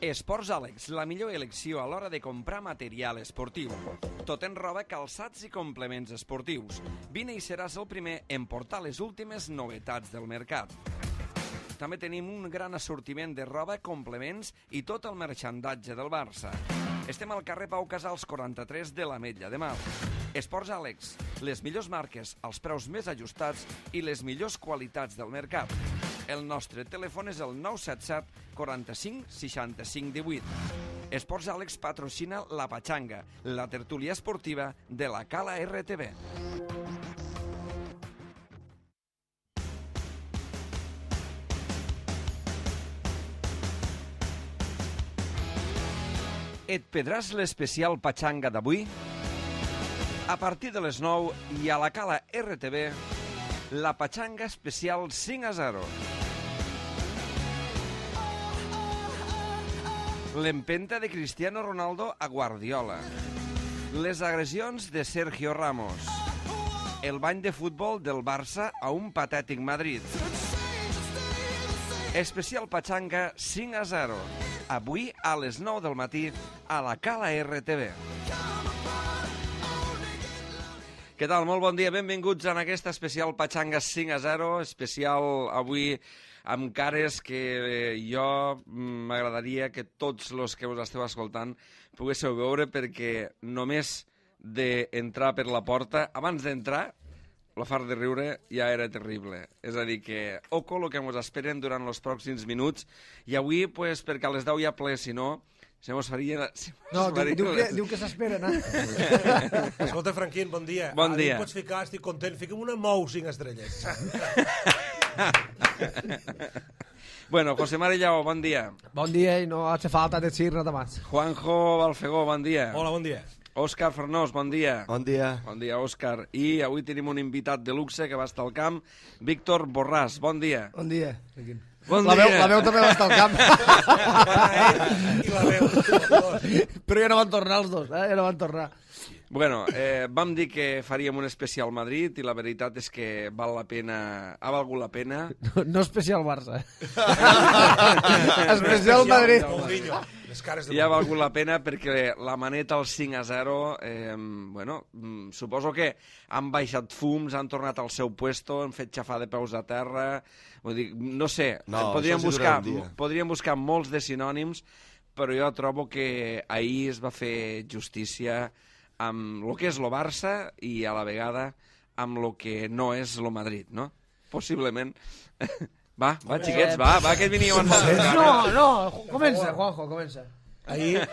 Esports Àlex, la millor elecció a l'hora de comprar material esportiu. Tot en roba, calçats i complements esportius. Vine i seràs el primer en portar les últimes novetats del mercat. També tenim un gran assortiment de roba, complements i tot el merxandatge del Barça. Estem al carrer Pau Casals 43 de l'Ametlla de Mar. Esports Àlex, les millors marques, els preus més ajustats i les millors qualitats del mercat. El nostre telèfon és el 977 45 65 18. Esports Àlex patrocina La Pachanga, la tertúlia esportiva de la Cala RTV. Et pedràs l'especial Pachanga d'avui? A partir de les 9 i a la Cala RTV, la Pachanga especial 5-0. L'empenta de Cristiano Ronaldo a Guardiola. Les agressions de Sergio Ramos. El bany de futbol del Barça a un patètic Madrid. Especial Pachanga 5-0. Avui a les 9 del matí a la Cala RTV. Què tal? Molt bon dia, benvinguts en aquesta especial Pachanga 5-0, especial avui amb cares que jo m'agradaria que tots els que us esteu escoltant poguéssiu veure, perquè només d'entrar per la porta, abans d'entrar, la fart de riure ja era terrible. És a dir, que oco el que ens esperen durant els pròxims minuts, i avui, pues, perquè a les 10 ja ple, si no, se mos faria... Diu que s'esperen, Escolta, Franquín, bon dia. Bon dia. Pots ficar, estic content, fica'm una Mou 5 estrelles. Bueno, José Marellao, bon dia. Bon dia y no hace falta decir nada más. Juanjo Balfegó, bon dia. Hola, bon dia. Òscar Fornós, bon dia. Bon dia. Bon dia, Òscar. I avui tenim un invitat de luxe que va estar al camp, Víctor Borràs, bon dia. Bon dia. Bon la dia. veu també va estar al camp. I la veu. Però ja no van tornar els dos, ja no van tornar. Bueno, vam dir que faríem un especial Madrid i la veritat és que val la pena, ha valgut la pena. No especial Barça. Especial Madrid. Mourinho. Les cares de I ha valgut la pena perquè la maneta al 5-0, bueno, suposo que han baixat fums, han tornat al seu puesto, han fet xafar de peus a terra, vull dir, no sé, No, podríem buscar molts de sinònims, però jo trobo que ahir es va fer justícia amb el que és el Barça i a la vegada amb el que no és el Madrid, no? Possiblement. Va, xiquets, va, que veniu avançant. No, comença, Juanjo, comença. Ahir,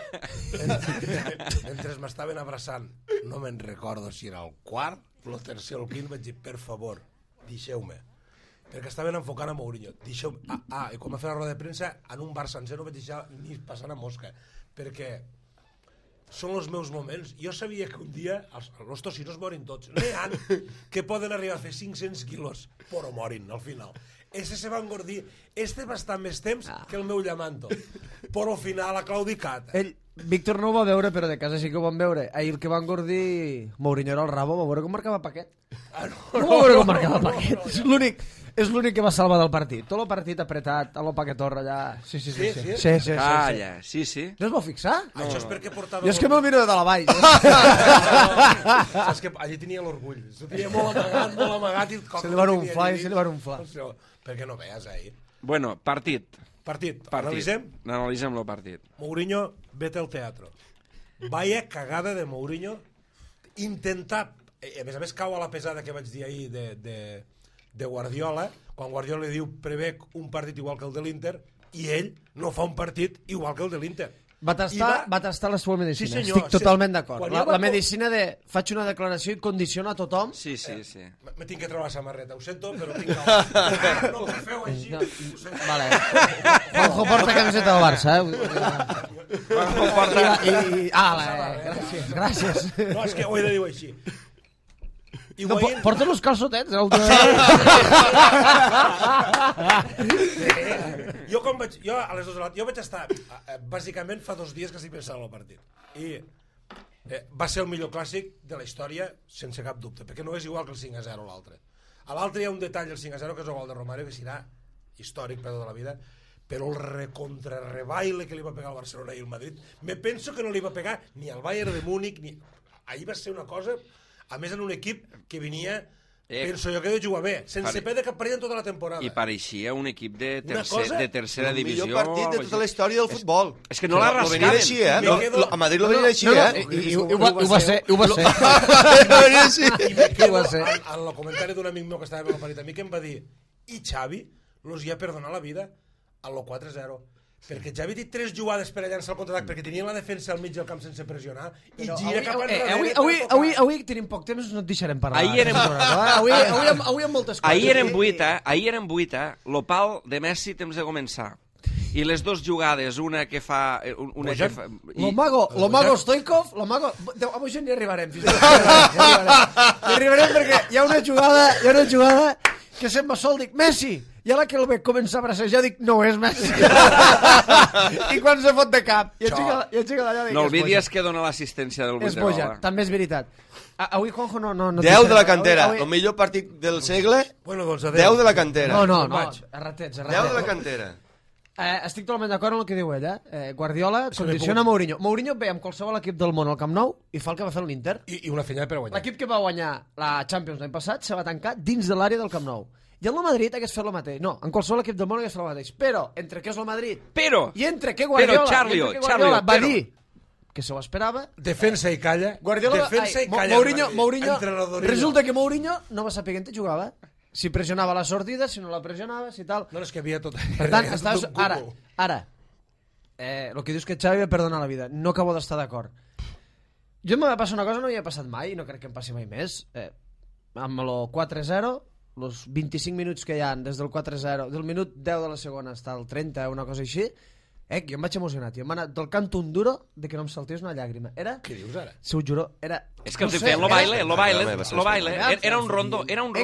mentre m'estaven abraçant, no me'n recordo si era el quart, el tercer o el quint, vaig dir, per favor, deixeu-me. Perquè estaven enfocant a Mourinho. Deixeu-me. I quan va fer la roda de premsa, en un bar sencer no vaig deixar ni passar a mosca. Perquè són els meus moments. Jo sabia que un dia els tocinos morin tots. N'hi ha que poden arribar a fer 500 quilos, però morin al final. Ese se va engordir. Este va estar més temps que el meu llamanto. Però al final ha claudicat. Víctor no ho va veure, però de casa sí que ho van veure. Ahir el que va engordir Mourinho era el rabo, va veure com marcava Paquet. Va veure com marcava Paquet. És l'únic que va salvar del partit. Tot el partit apretat, a lo Paquetorra allà. Sí. Calla, sí. No es vau fixar? Això és perquè portava... Jo és que me'l miro de dalt a baix. Saps que allí tenia l'orgull. S'ho tenia molt amagat i... Se li van unflar. Perquè no veies ahir. Bueno, partit. Analitzem? Analitzem el partit. Mourinho, vete al teatro. Vaya cagada de Mourinho. Intentar... A més cau a la pesada que vaig dir ahir de Guardiola, quan Guardiola li diu prebec un partit igual que el de l'Inter, i ell no fa un partit igual que el de l'Inter. Va tastar la seva medicina. Sí, senyor. Estic totalment d'acord. La medicina de faig una declaració i condiciona a tothom. Sí. Me tinc que treure la samarreta, ho sento, però tinc que... No ho feu així. Vale. Juanjo porta camiseta del Barça, Juanjo porta... Gràcies. No, és que ho he de dir així. No, porta els calçotets. Jo a les 2 de la... Jo vaig estar... Bàsicament fa 2 dies que estic pensant en el partit. I va ser el millor clàssic de la història, sense cap dubte, perquè no és igual que el 5-0 l'altre. A l'altre hi ha un detall, el 5-0, que és el gol de Romario, que serà històric per tota la vida, però el recontrarebaile que li va pegar al Barcelona i el Madrid, me penso que no li va pegar ni al Bayern de Múnich, ni... Ahir va ser una cosa, a més en un equip que venia... Penso jo que de jugar bé, sense perdre cap partit en tota la temporada. I pareixia un equip de tercera divisió. El millor partit de tota la història del futbol. És que no la rascaven. Lo així, a Madrid lo venia així, I ho va ser. I me quedo en el comentari d'un amic meu que estava en el partit a mi que em va dir, i Xavi los hi ha perdonat la vida a lo 4-0. Perquè Xavi té 3 jugades per a llançar el contraatac perquè tenien la defensa al mig del camp sense pressionar i gira cap enrere. Avui tenim poc temps, no et deixarem parlar. Avui amb moltes coses. Ahir eren 8, lo pal de Messi temps de començar. I les 2 jugades, una que fa... Lo mago Stoikov, avui ja n'hi arribarem. N'hi arribarem perquè hi ha una jugada que se'n va sol, dic, Messi! I ara que el veig començar a bracejar, dic, no és Messi. I quan se fot de cap. I aixeca d'allà, dic, no oblidis que dona l'assistència del 8 de Boja, també és veritat. Avui Juanjo no 10 de la cantera, el millor partit del segle, 10 de la cantera. No, arratets. 10 de la cantera. Estic totalment d'acord amb el que diu ell, Guardiola condiciona Mourinho. Mourinho ve amb qualsevol equip del món al Camp Nou i fa el que va fer l'Inter. I una feina per guanyar. L'equip que va guanyar la Champions l'any passat se va tancar dins de l'àrea del Camp Nou. I el Madrid hagués fet el mateix. No, en qualsevol equip del món hagués fet el mateix. Però, entre què és el Madrid i entre què Guardiola va dir que se ho esperava... Defensa i calla. Mourinho, resulta que Mourinho no va saber què jugava. Si pressionava la sortida, si no la pressionava, si tal... No, és que havia tot... Per tant, ara, el que dius que Xavi va perdonar la vida, no acabo d'estar d'acord. Jo em va passar una cosa, no havia passat mai, i no crec que em passi mai més. Amb el 4-0, els 25 minuts que hi ha des del 4-0, del minut 10 de la segona fins al 30, una cosa així, jo em vaig emocionat, i em va anar del canto un duro de que no em saltés una llàgrima. Què dius ara? Si ho juro, era... És que els feien lo baile, era un rondo.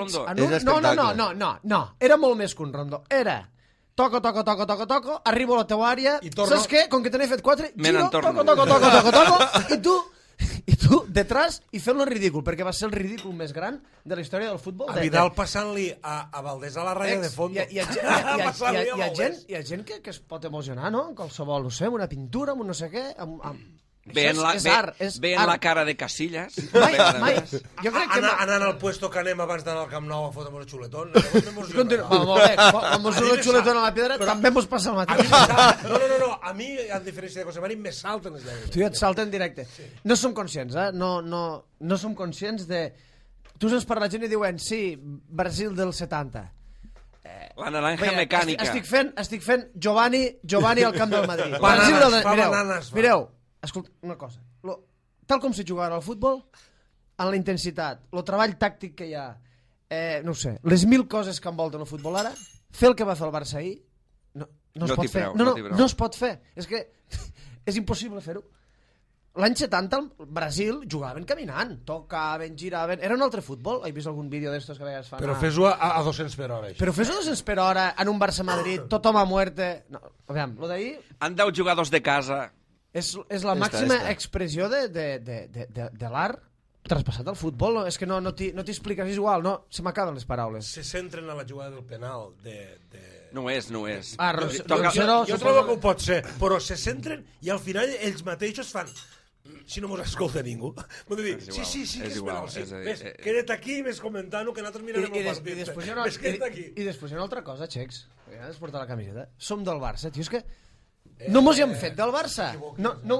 No, era molt més que un rondo, era... Toco, arribo a la teua àrea, saps què? Com que te n'he fet 4, giro, toco, i tu detrás i fent-lo ridícul, perquè va ser el ridícul més gran de la història del futbol. A Vidal passant-li a Valdés a la ratlla de fondo. Hi ha gent que es pot emocionar, no? En qualsevol, no sé, amb una pintura, amb un no sé què... Veient la cara de Casillas. Mai. Jo crec que... Anant al puesto que anem abans d'anar al Camp Nou a fotre-me el xuletón. Molt bé, com us el xuletón a la pedra, també mos passa el mateix. No, a mi, a diferència de José Marín, me salten les llàgrimes. Tu ja et salta en directe. No som conscients, no som conscients de... Tu saps per la gent i diuen, sí, Brasil del 70. La naranja mecànica. Estic fent Giovanni al camp del Madrid. Mireu, escolta, una cosa. Tal com se jugava al futbol, en la intensitat, el treball tàctic que hi ha, no ho sé, les 1000 coses que envolten el futbol ara, fer el que va fer el Barça ahir, no es pot fer. No es pot fer. És que és impossible fer-ho. L'any 70 el Brasil jugaven caminant, tocaven, giraven... Era un altre futbol. He vist algun vídeo d'estos que a vegades fan... Però fes-ho a 200 per hora. Però fes-ho a 200 per hora en un Barça-Madrid, tothom a muerte... No, aviam, lo d'ahir... Han 10 jugadors de casa... És la màxima expressió de l'art traspassat al futbol. És que no t'hi expliques, és igual, no, se m'acaben les paraules. Se centren en la jugada del penal No és. Jo trobo que ho pot ser, però se centren i al final ells mateixos fan... Si no mos escolta ningú. M'ho dir, sí, que és penal. Ves, queda't aquí i ves comentant-ho, que nosaltres mirarem el partit. I després hi ha una altra cosa, Xecs. Ja has portat la camiseta. Som del Barça, tio, és que... No mos hi hem fet del Barça. No.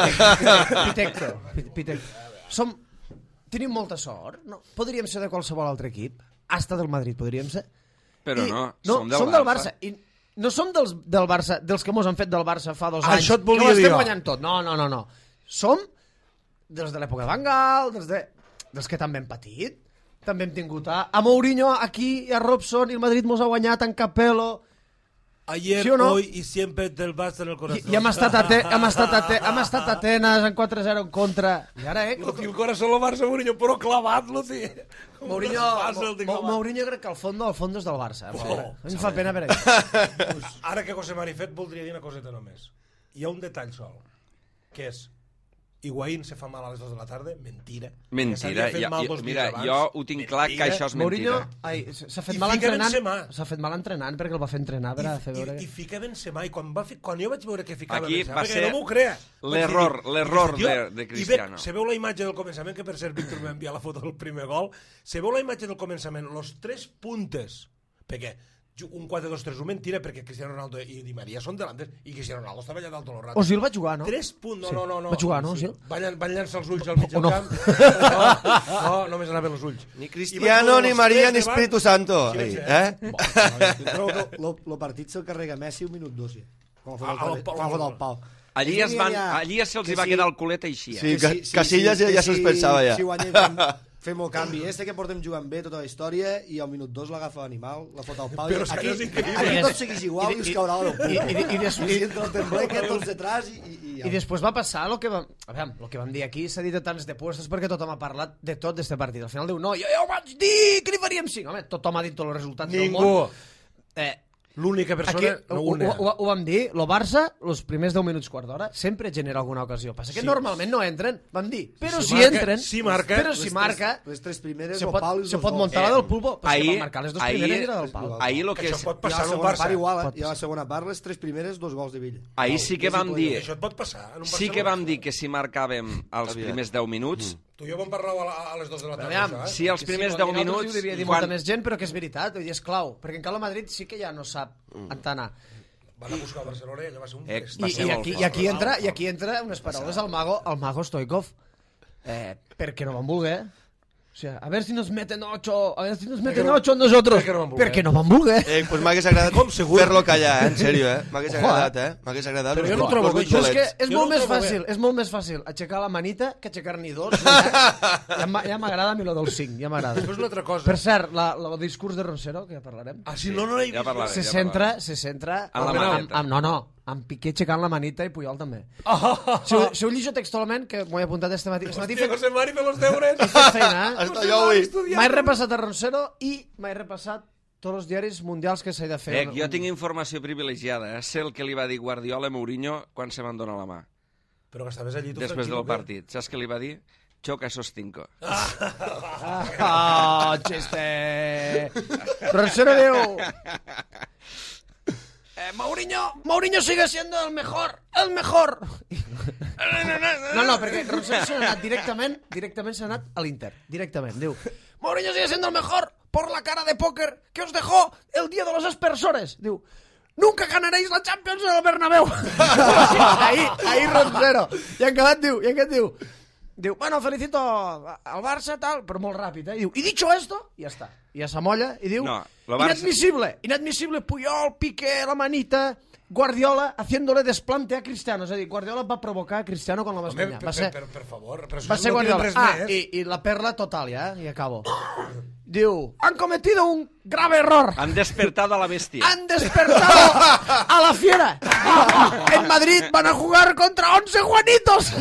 Pitecto. Tenim molta sort. Podríem ser de qualsevol altre equip. Hasta del Madrid podríem ser. Però no, som del Barça. I no som del Barça, dels que mos han fet del Barça fa 2 anys. Això et volia dir jo. Guanyant tot. No. Som dels de l'època de Van Gaal, dels que també hem patit. També hem tingut a Mourinho aquí, i a Robson, i el Madrid mos ha guanyat en Capello. Ayer, ¿sí o no? Hoy y siempre del Barça en el corazón. I hem estat a Atenes en 4-0 en contra. I ara, el corazón lo Barça, Mourinho, però clavat-lo, tío. Mourinho crec que al fons és del Barça. Em fa pena per ell. Ara que José Mari fet, voldria dir una coseta només. Hi ha un detall sol, que és, Higuaín se fa mal a les 2 de la tarda, mentira. Mentira, mira, jo ho tinc clar que això és mentira. S'ha fet mal entrenant. S'ha fet mal entrenant perquè el va fer entrenar per a fer veure... I fica Benzema, i quan jo vaig veure que ficava aquí Benzema, va perquè ser no m'ho crea. l'error de Cristiano. Se veu la imatge del començament, que per cert Víctor m'ha enviat la foto del primer gol, se veu la imatge del començament, los 3 puntes, perquè un 4-2-3-1 mentira, perquè Cristiano Ronaldo i Di Maria són delanters, i Cristiano Ronaldo estava allà dalt tot el rato. Osil va jugar, no? 3 punts, no. Va jugar, no, Osil? Van llançar els ulls al mig del camp. No, només anaven els ulls. Ni Cristiano, ni Maria, ni Espíritu Santo. El partit se'l carrega Messi un minut 2. Quan fot el pal. Allí se'ls va quedar el culet així. Sí, Casillas ja se'ls pensava ja. Si guanyem fem el canvi. Que portem jugant bé tota la història i al minut 2 l'agafa l'animal, la fot al pal. Però és increïble. Aquí tot segueix igual i es caurà del punt. I després va passar el que vam dir aquí, s'ha dit de tants de puestos perquè tothom ha parlat de tot d'este partit. Al final diu, no, jo vaig dir que li faríem 5. Home, tothom ha dit tots els resultats del món. Ningú. L'única persona... Ho vam dir, el Barça, els primers 10 minuts, quart d'hora, sempre genera alguna ocasió. Passa que normalment no entren, vam dir. Però si entren, però si marca, les 3 primeres, se pot muntar la del pulpo. Però si van marcar les 2 primeres era del pal. Això pot passar en un Barça. I a la segona part, les 3 primeres, 2 gols de Villa. Ahir sí que vam dir... Això et pot passar en un Barça. Sí que vam dir que si marcàvem els primers 10 minuts... Tu i jo vam parlar a les 2 de la tarda. Sí, els primers 10 minuts... Ho devia dir molta més gent, però que és veritat, és clau. Perquè encara el Madrid sí que ja no sap entanar. Van a buscar a Barcelona i allò va ser un fest. I aquí entra unes paraules al mago Stoikov. Perquè no van voler. O sea, a ver si nos meten 8 nosotros. Perquè no van voler. Pues m'hagués agradat fer-lo callar, en sèrio, M'hagués agradat, M'hagués agradat. Però jo no trobo que això és molt més fàcil aixecar la manita que aixecar-n'hi 2. Ja m'agrada a mi lo del 5, ja m'agrada. Després una altra cosa. Per cert, el discurs de Ronsero, que ja parlarem. Ah, sí, no l'he vist. Se centra amb Piqué aixecant la manita i Puyol també. Si ho llijo textualment, que m'ho he apuntat este matí. Hòstia, José Mari, fer los deures. He fet feina, Hasta jo avui. M'he repassat a Ronsero i m'he repassat tots els diaris mundials que s'ha de fer. Jo tinc informació privilegiada. Sé el que li va dir Guardiola a Mourinho quan se van donar la mà. Però que estaves allí tu després del partit. Saps què li va dir? Choca esos 5. Chiste. Ronsero diu... Mourinho sigue siendo el mejor. No, perquè Ronsero s'ha anat directament s'ha anat a l'Inter. Directament, diu, Mourinho sigue siendo el mejor por la cara de póker que os dejó el día de los aspersores. Diu, nunca ganaréis la Champions en el Bernabéu. Ahí Ronsero. I en acabat diu, bueno, felicito al Barça, tal, però molt ràpid, Diu, y dicho esto, ja està. I s'amolla i diu, inadmisible, Puyol, Piqué, la manita, Guardiola haciéndole desplante a Cristiano. És a dir, Guardiola va provocar a Cristiano quan la va espenyar. Per favor, però va ser Guardiola. I la perla total, ja, i acabo. Diu, han cometido un grave error. Han despertado a la bestia. Han despertado a la fiera. En Madrid van a jugar contra 11 Juanitos.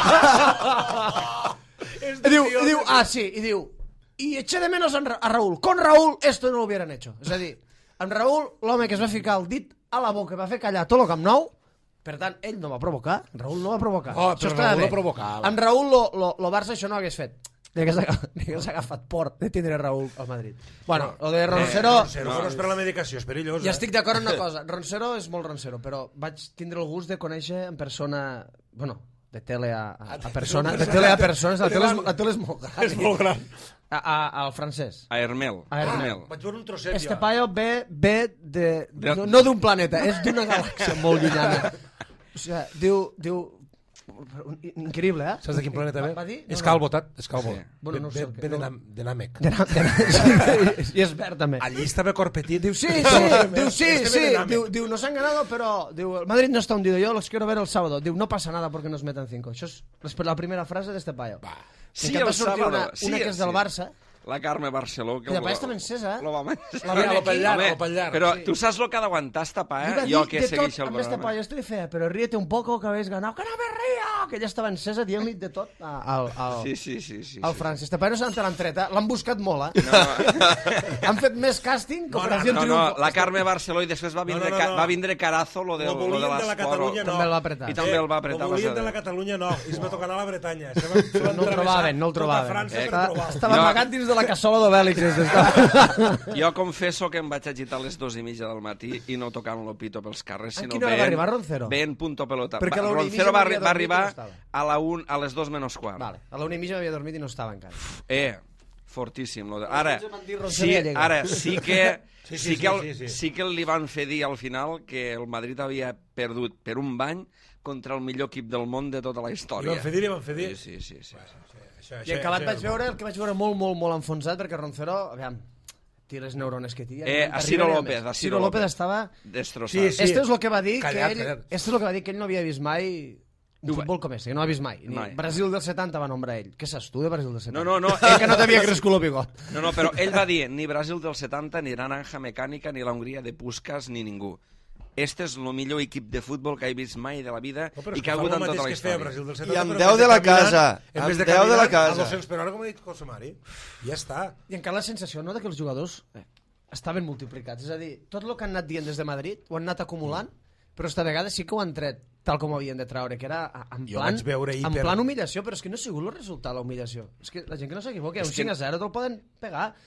Diu, y eché de menos a Raúl. Con Raúl esto no lo hubieran hecho. És a dir, en Raúl, l'home que es va ficar el dit a la boca, va fer callar tot el Camp Nou, per tant, ell no va provocar, Raúl no va provocar. Però Raúl no provocava. En Raúl, lo Barça això no hagués fet. Hagués agafat por de tindre Raúl al Madrid. Bueno, lo de Ronsero... No és per la medicació, és perillós. Ja estic d'acord en una cosa. Ronsero és molt Ronsero, però vaig tindre el gust de conèixer en persona... Bueno, de tele a persona. De tele a persones. La tele és molt gran. És molt gran. Al francès. A Hermel. Vaig veure un trosset, Este paio ve de... No d'un planeta, és d'una galàxia molt llunyana. O sigui, diu... Increïble, Saps de quin planeta ve? Va dir? És calvo, Tat. És calvo. Bueno, no sé. Ve de Nàmec. I és verd, també. Allí estava corpetit. Diu, sí. Diu, nos han ganado, pero el Madrid no está hundido. Yo los quiero ver el sábado. Diu, no pasa nada porque nos metan 5. Això és la primera frase de este paio. Sí, el sábado. Una que és del Barça, La Carme Barceló. Que després està encesa, Lo vam L'Opellar. Però tu saps lo que ha d'aguantar tapar, Jo que segueixo el programa. Yo estoy fea, pero ríete un poco que habéis ganado. ¡Que no me río! Que ella estava encesa dient-li de tot Sí. al Francis. Este paio no se l'han tret, l'han buscat molt, Han fet més càsting que Operació Triunfo. La Carme Barceló i després va vindre Carazo lo de l'Esporo. També el va apretar. I també el va apretar. Lo volien de la Catalunya no, i es va tocar anar a la Bretanya. No el trobaven. Estava No. amagat dins de la cassola d'Obèlix. Jo confesso que em vaig agitar a les 2:30 del matí i no tocant lo pito pels carrers, sinó quina hora va arribar Roncero? veient punto pelota. Perquè a la 1:30 Roncero va havia dormit arribar i no estava. a les 2 menys quart. Vale. A la 1:30 m'havia dormit i no estava encara. Fortíssim. Ara sí que li van fer dir al final que el Madrid havia perdut per un bany contra el millor equip del món de tota la història. Li van fer dir? Sí. I acabat vaig veure el que vaig veure molt enfonsat, perquè Roncero, aviam, té les neurones que té. A Ciro López estava destrossat. Esto és el que va dir que ell no havia vist mai un futbol com este, que no ha vist mai. Brasil del 70 va nombrar ell. Què saps tu de Brasil del 70? No. Que no t'havia crescut el bigot. No, però ell va dir ni Brasil del 70, ni Naranja Mecànica, ni la Hongria de Puskas, ni ningú. Este és el millor equip de futbol que he vist mai de la vida i que ha hagut en tota la història. I amb 10 de la casa. En vez de caminar a 200 per hora, com ha dit Cosamari. Ja està. I encara la sensació, no?, que els jugadors estaven multiplicats. És a dir, tot el que han anat dient des de Madrid ho han anat acumulant, però esta vegada sí que ho han tret tal com ho havien de treure, que era en plan humillació, però és que no ha sigut el resultat, la humillació. És que la gent que no s'equivoca, un 5-0 te'l poden pegar.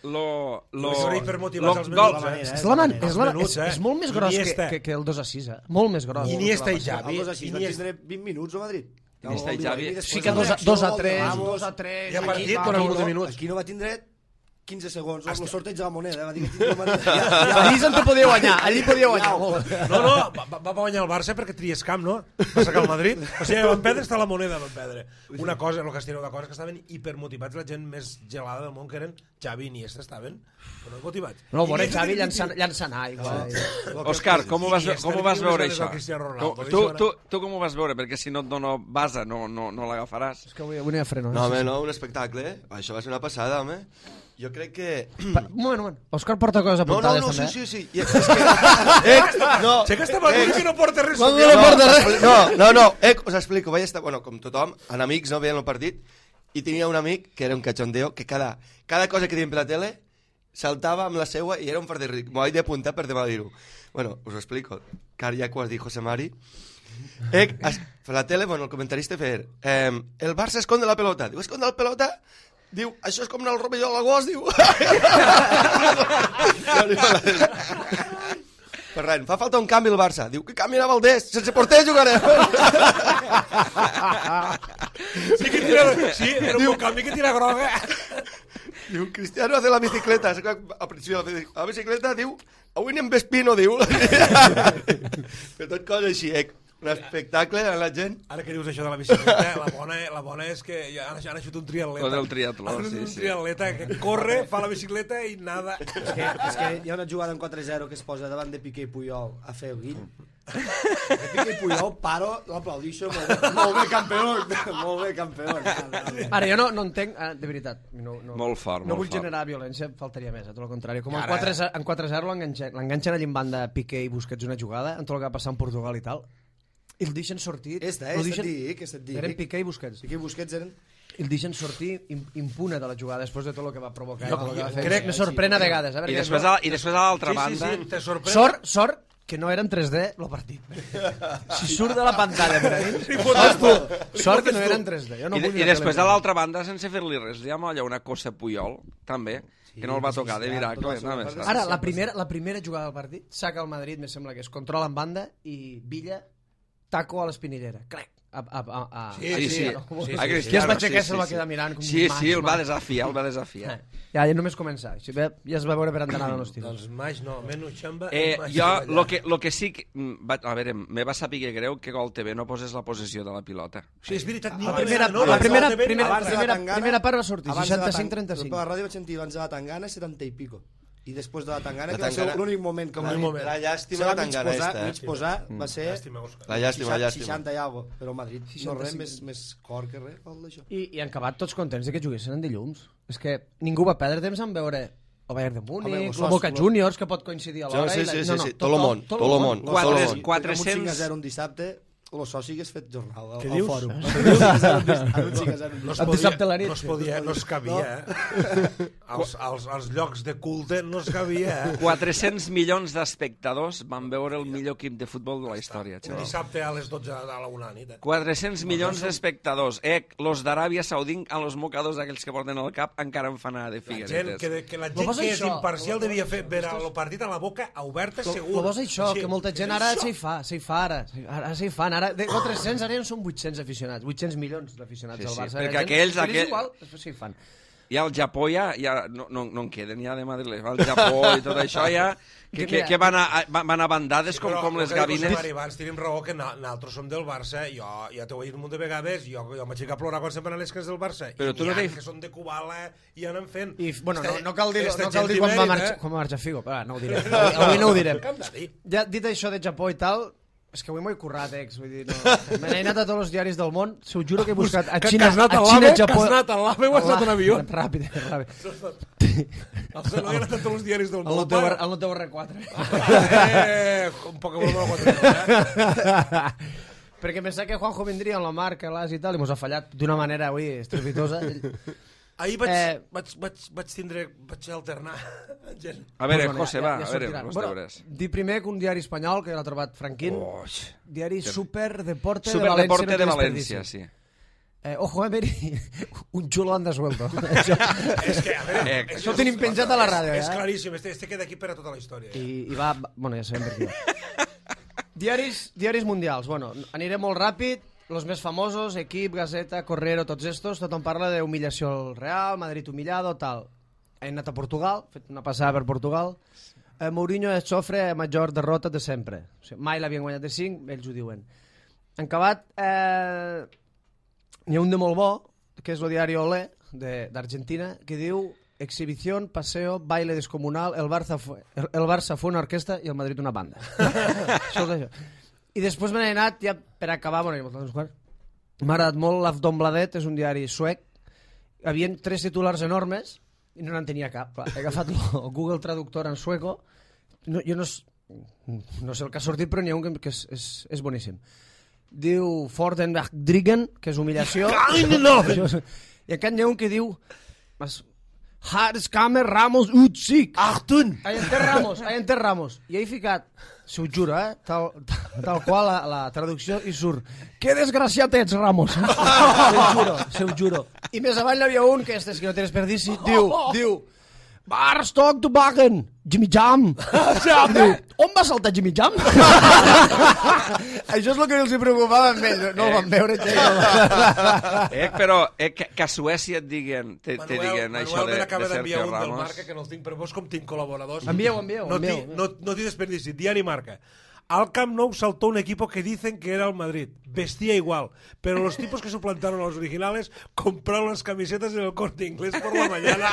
És molt més gros que el 2-6, molt més gros. Iniesta i Xavi. El 2-6 van tindre 20 minuts a Madrid. Iniesta i Xavi. Sí que 2-3. Hi ha partit quan ha hagut de minuts. Aquí no va tindre 15 segons, el sorteig de la moneda, va dir que tindria Madrid. Allí se'n podia guanyar, allí podia guanyar. No, va guanyar el Barça perquè tries camp, no? Va sacar el Madrid. O sigui, van perdre està la moneda, van perdre. Una cosa, el que estigueu d'acord és que estaven hipermotivats, la gent més gelada del món, que eren Xavi i Iniesta, estaven motivats. No, veure Xavi llançant aigua. Òscar, com ho vas veure, això? Tu com ho vas veure? Perquè si no et dono base, no l'agafaràs. És que avui no hi ha freno. No, home, no, un espectacle. Això va ser una passada, home. Jo crec que... Un moment. Òscar porta coses apuntades, també. No, sí. Sé que estava dient que no porta res. No, us explico. Vaig estar, com tothom, en amics, no, veient el partit, i tenia un amic, que era un cachondeo, que cada cosa que diem per la tele saltava amb la seua i era un fart de ric. M'ho vaig d'apuntar per demà dir-ho. Bueno, us ho explico. Car ja ho has dit José Mari. Per la tele, el comentarista feia el Barça esconde la pelota. Diu, esconde la pelota? Diu, això és com anar al rovelló a l'agost, diu. Ferran, fa falta un canvi al Barça. Diu, que canvi a Valdés? Sense porter jugarem. Sí, era un canvi que tira groga. Diu, Cristiano hace la bicicleta. Al principi la bicicleta, diu, avui anem Vespino, diu. Per tot cosa així, un espectacle a la gent. Ara que dius això de la bicicleta, la bona és que ja han naixut un triatleta. El triatló, sí. Un triatleta que corre, fa la bicicleta i nada. És que hi ha una jugada en 4-0 que es posa davant de Piqué i Puyol a fer el guill. Piqué i Puyol, paro, l'aplaudixo, molt bé, campeón. Ara, jo no entenc, de veritat. Molt fort. No vull generar violència, faltaria més, a tot el contrari. Com en 4-0 l'enganxen allà en banda Piqué i Busquets una jugada, en tot el que va passar en Portugal i tal, i el deixen sortir... Eren Piqué i Busquets. Piqué i Busquets eren... I el deixen sortir impune de la jugada després de tot el que va provocar. Crec que me sorprèn a vegades. I després a l'altra banda... Sort que no era en 3D el partit. Si surt de la pantalla per ahí... Sort que no era en 3D. I després a l'altra banda, sense fer-li res, hi ha allà una cosa Puyol, també, que no el va tocar de miracle. Ara, la primera jugada del partit, saca el Madrid, me sembla que es controla en banda, i Villa taco a l'espinillera. Crec. Sí. I es va aixecar i se'l va quedar mirant. Sí, el va desafiar. Ja només començar. Ja es va veure per endanar de l'hostil. Doncs maix no, menys xamba. Jo, lo que sí... A veure, me va saber greu que Gol TV no posés la possessió de la pilota. Sí, és veritat. La primera part va sortir, 65-35. Per la ràdio vaig sentir abans de la Tangana 70 i pico. i després de la tangana, La que va ser tangana- l'únic moment que La llàstima, la tangana mig posar va ser Llàstima, Òscar. La llàstima. 60 i algo, però Madrid no 65. res més cor que res, vol d'això. I han acabat tots contents de que juguessin en dilluns. És que ningú va perdre temps en veure el Bayern de Home, Múnich, los el Boca sos- Juniors, que pot coincidir a l'hora. Sí, i la- sí, no, sí, no, sí, tot el món, tot el món. Quatre- Tot el món. 400. Amb un 5-0 un dissabte, el soci hagués fet jornal al Què dius? fòrum. Un 5-0 un No es El dissabte a la nit. No es podia, no es cabia, als llocs de culte no es cabia, 400 milions d'espectadors van veure el millor equip de futbol de la història, Un xaval. dissabte a les 12 de la 1 de la nit, 400 milions d'espectadors. Los d'Aràbia Saudí, amb els mocadors aquells que porten al cap, encara en fan anar de La gent, figueretes. que la Lo gent vas que és això, imparcial devia fer veure el partit a la boca oberta segur. Però vols això, Així, que molta gent és ara això? s'hi fa ara. Ara s'hi fan. Ara, de 400 ara ja en són 800 aficionats. 800 milions d'aficionats Sí, al sí, Barça. perquè La gent- aquells- és igual, després s'hi fan. I al Japó ja no en queden ja de Madrid. Al Japó i tot això ja... Que van a bandades com les el que diu gavines. José Mari, abans tenim raó que nosaltres som del Barça, jo ja t'ho he dit un munt de vegades, jo m'aixeca a plorar quan se'n van a les cases del Barça, Però i tu n'hi no ha t'hi- que són de Kubala i anen fent. I, bueno, Esta- no cal dir, esta no cal gent dir quan va mèrit, marxar, quan va marxar Figo, però no ho direm. Avui no ho direm. Què hem de dir? Ja dit això de Japó i tal, és que avui m'ho he currat, vull dir, no. Me n'he anat a tots els diaris del món, s'ho juro que he buscat a Que Xina, has anat a a Xina, l'AVE, Japó... que has anat a l'AVE o has anat en avió? Ràpid. El Zeno ha anat a tots els diaris del El món. noteu R4. Un poc broma a 4. Perquè pensava que Juanjo vindria amb la marca, l'As i tal, i mos ha fallat d'una manera avui estrepitosa. Ahir vaig alternar gent. A veure, Pues bueno, José, va, a veure, sortirà. els Bueno, deures. Dir primer que un diari espanyol, que l'ha trobat Franquín, diari Super Deporte de València. Superdeporte no de té València, desperdici. sí. Ojo, Meri, un xulo han desuelto. És que, a veure, Això ho tenim penjat a la ràdio, És ja. claríssim, este queda aquí per a tota la història. I va... Bueno, ja sabem per què. Diaris mundials. Bueno, aniré molt ràpid. Los més famosos, Equip, Gazeta, Correro, tots estos, tothom parla d'humillació al Real, Madrid humillado, tal. He anat a Portugal, he fet una passada per Portugal. Mourinho sofre major derrota de sempre. O sigui, mai l'havien guanyat de 5, ells ho diuen. En acabat, n'hi ha un de molt bo, que és el diari Olé, d'Argentina, que diu exhibición, paseo, baile descomunal, el Barça fue una orquesta i el Madrid una banda. Això és això. I després me n'he anat, ja per acabar, bueno, m'ha agradat molt l'Aftonbladet, és un diari suec. Hi havia 3 titulars enormes i no n'entenia cap. Clar, he agafat el Google Traductor en sueco. Jo no sé el que ha sortit, però n'hi ha un que és boníssim. Diu Fordenbach-Drigen, que és humillació. I encara n'hi ha un que diu Harskamer Ramos Utsik. Achtung! Ahí enter Ramos. I he ficat, s'ho juro, tal qual la traducció i surt. Que desgraciat ets, Ramos. S'ho juro. I més avall n'hi havia un, que és que no té desperdici, diu Barstock to Bagen, Jimmy Jam. Diu, on va saltar Jimmy Jam? Això és el que els preocupava amb ell, no el van veure. Però que a Suècia et diguen això Manuel de m'acaba d'enviar Sergio un del Ramos. Marca, que no el tinc per vos, com tinc col·laboradors. Envieu. No t'hi desperdici, diari Marca. Al Camp Nou saltó un equipo que dicen que era el Madrid. Vestía igual, pero los tipos que suplantaron a los originales compraron las camisetas en el Corte Inglés por la mañana.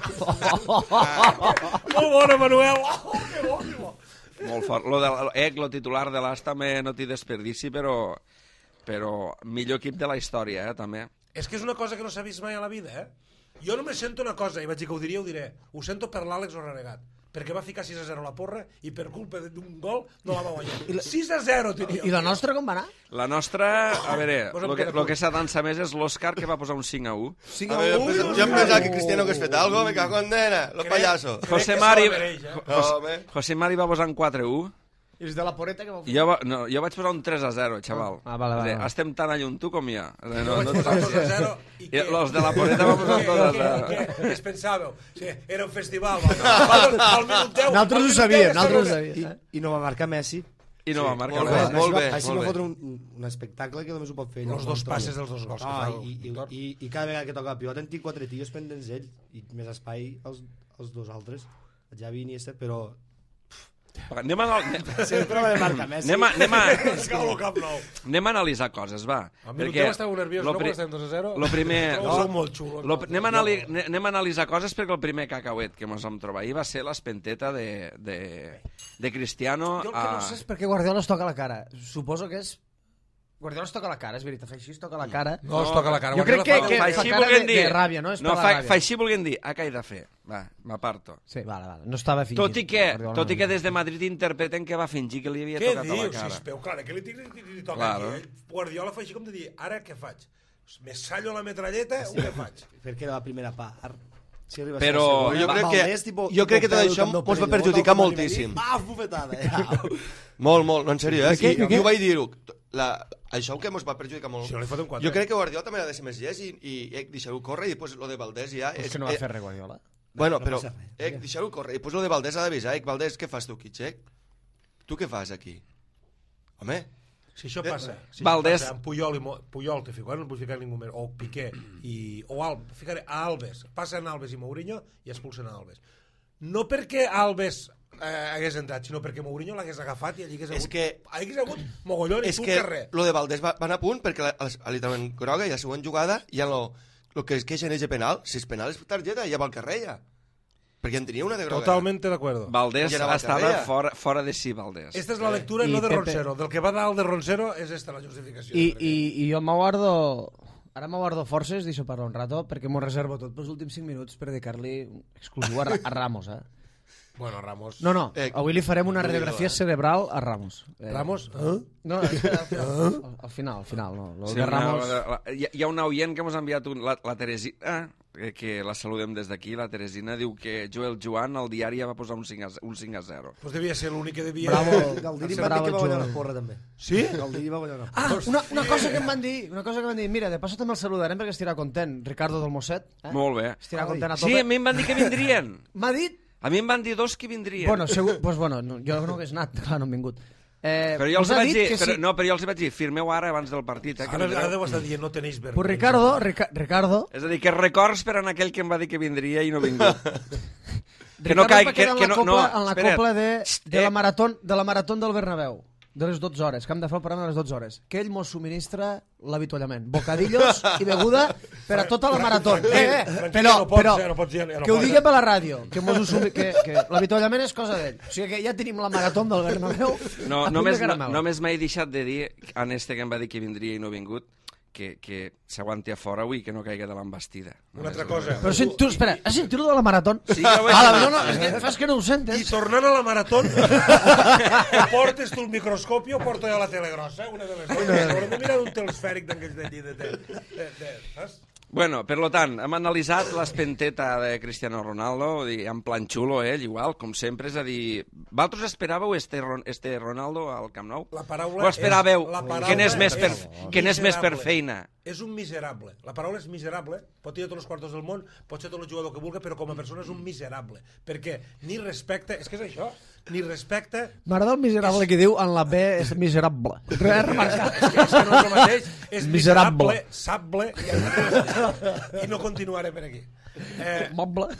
Molt bona, Manuel! Que bo! Molt fort. Lo titular de l'As també no t'hi desperdici, però millor equip de la història, també. És que és una cosa que no s'ha vist mai a la vida, Jo només sento una cosa, i vaig dir que ho diria, ho diré. Ho sento per l'Àlex o Renegat, perquè va ficar 6-0 a la porra i per culpa d'un gol no la va guanyar. 6-0, tenia. I la nostra com va anar? La nostra, a veure, Pues em el queda que s'ha dansa més és l'Òscar, que va posar un 5-1. 5 A veure, jo em pensava que Cristiano hagués fet algo, me cago en nena, lo payaso. José que Mari, se la mereix, Home. José Mari va posar un 4-1. I els de la poreta que va fer? Jo vaig posar un 3-0, xaval. Vale. Estem tan lluny tu com jo. Jo vaig posar 2-0 i què? Los de la poreta van posar 2-0. Què es pensàveu? Sí, era un festival. Al minut 10. Nosaltres ho sabíem, I no va marcar Messi. I no va marcar Molt bé, res. molt bé. Així va fotre un espectacle que només ho pot fer ell. Els dos passes dels dos gols que fa I cada vegada que toca la pilota en tinc 4 tios pendents ell i més espai els dos altres, el Javi i Iniesta, però Anem a analitzar coses, va. A mi l'hotel estava nerviós, no? Quan estem 2-0? Lo primer... Sou molt xulos. Anem a analitzar coses perquè el primer cacauet que ens vam trobar ahir va ser l'espenteta de Cristiano. Jo el que no sé és per què Guardiola es toca la cara. Suposo que és... Guardiola es toca la cara, és veritat, fa així, es toca la cara. No es toca la cara. Jo crec que fa fa així cara volguem dir... de ràbia, no? És per la ràbia. Fa així volguem dir, què he de fer? Va, m'aparto. Sí, vale. No estava fingint. Tot i que des de Madrid interpreten que va fingir que li havia tocat a la cara. Què dius, sispeu? Clar, que li toca aquí. Guardiola fa així com de dir, ara què faig? Me sallo la metralleta o què faig? Perquè era la primera part. Però jo crec que tot això ens va perjudicar moltíssim. Bufetada. Molt, no, en sèrio, jo vaig dir-ho. Això que ens va perjudicar molt. Si no li fotem 4. Jo crec que Guardiola també ha de ser més llest i deixar-ho córrer i després lo de Valdés ja... És que no va fer res Guardiola. Bueno, però deixar-ho córrer i després lo de Valdés ha d'avisar. Valdés, què fas tu aquí, Xec? Tu què fas aquí? Home... Si això passa, Valdés... amb Puyol te fico, no vull ficar ningú més, o Piqué, ficaré a Alves, passen Alves i Mourinho i expulsen a Alves. No perquè Alves hagués entrat, sinó perquè Mourinho l'hagués agafat i allí hagués hagut mogollon i tu carrer. Lo de Valdés van a punt perquè li treuen groga i la següent jugada hi ha lo que es queixen és de penal. Si és penal és targeta, ja va al carrer ja. Perquè en tenia una de groga. Totalmente de acuerdo. Valdés estava fora de si, Valdés. Esta és la lectura no de Roncero. Del que va dalt de Roncero és esta la justificació. I jo m'aguardo... Ara m'aguardo forces, deixo parlar un rato, perquè m'ho reservo tot pels últims 5 minuts per dedicar-li exclusiu a Ramos, Bueno, Ramos... No, avui li farem una radiografia cerebral a Ramos. Ramos? No, al final, no. Sí, hi ha una oient que ens ha enviat la Teresina, que la saludem des d'aquí, la Teresina, diu que Joel Joan al diari va posar un 5-0. Pues devia ser l'únic que devia... Bravo, Galdiri va dir que va guanyar una porra, també. Sí? Galdiri va guanyar una porra. Una cosa que em van dir, mira, de passo també el saludarem perquè estirà content, Ricardo del Mosset. Molt bé. Estirà content a tope. Sí, a mi em van dir que vindrien. M'ha dit? A mi em van dir 2 que vindrien. Bueno, segur, jo no hagués anat, clar, no hem vingut. Però jo els vaig dir, firmeu ara abans del partit. Ara deu estar dient, no tenéis vergonya. Pues Ricardo... És a dir, que records per a aquell que em va dir que vindria i no vingut. Que no caigui... En la copla de la marató del Bernabéu, de les 12 hores, que hem de fer el programa de les 12 hores, que ell mos subministra l'avituallament. Bocadillos i beguda per a tota la marató. Però que ho digui per la ràdio, que l'avituallament és cosa d'ell. O sigui que ja tenim la marató del Bernabéu. No, només m'he deixat de dir a este que em va dir que vindria i no ha vingut, que s'aguanti a fora avui, que no caigui de l'embastida. Una altra cosa. Però espera, has sentit de la marató? Sí, que ho he sentit. No, és que fas que no ho sentes. I tornant a la marató, o portes tu el microscopi o porto jo la tele grossa, una de les dues. Haurem de mirar un telesfèric d'aquells d'allí. Saps? Bueno, per lo tant, hem analitzat l'espenteta de Cristiano Ronaldo, en plan xulo, igual, com sempre, és a dir, vosaltres esperàveu este Ronaldo al Camp Nou? La paraula o esperàveu que n'és més per feina? És un miserable. La paraula és miserable, pot tenir tots els quartos del món, pot ser tot el jugador que vulgui, però com a persona és un miserable. Perquè ni respecta... És que és això, ni respecta... M'agrada el miserable que diu en la B és miserable. Res remarcat. És que no és el mateix, és miserable, sable, i no continuaré per aquí. Moble.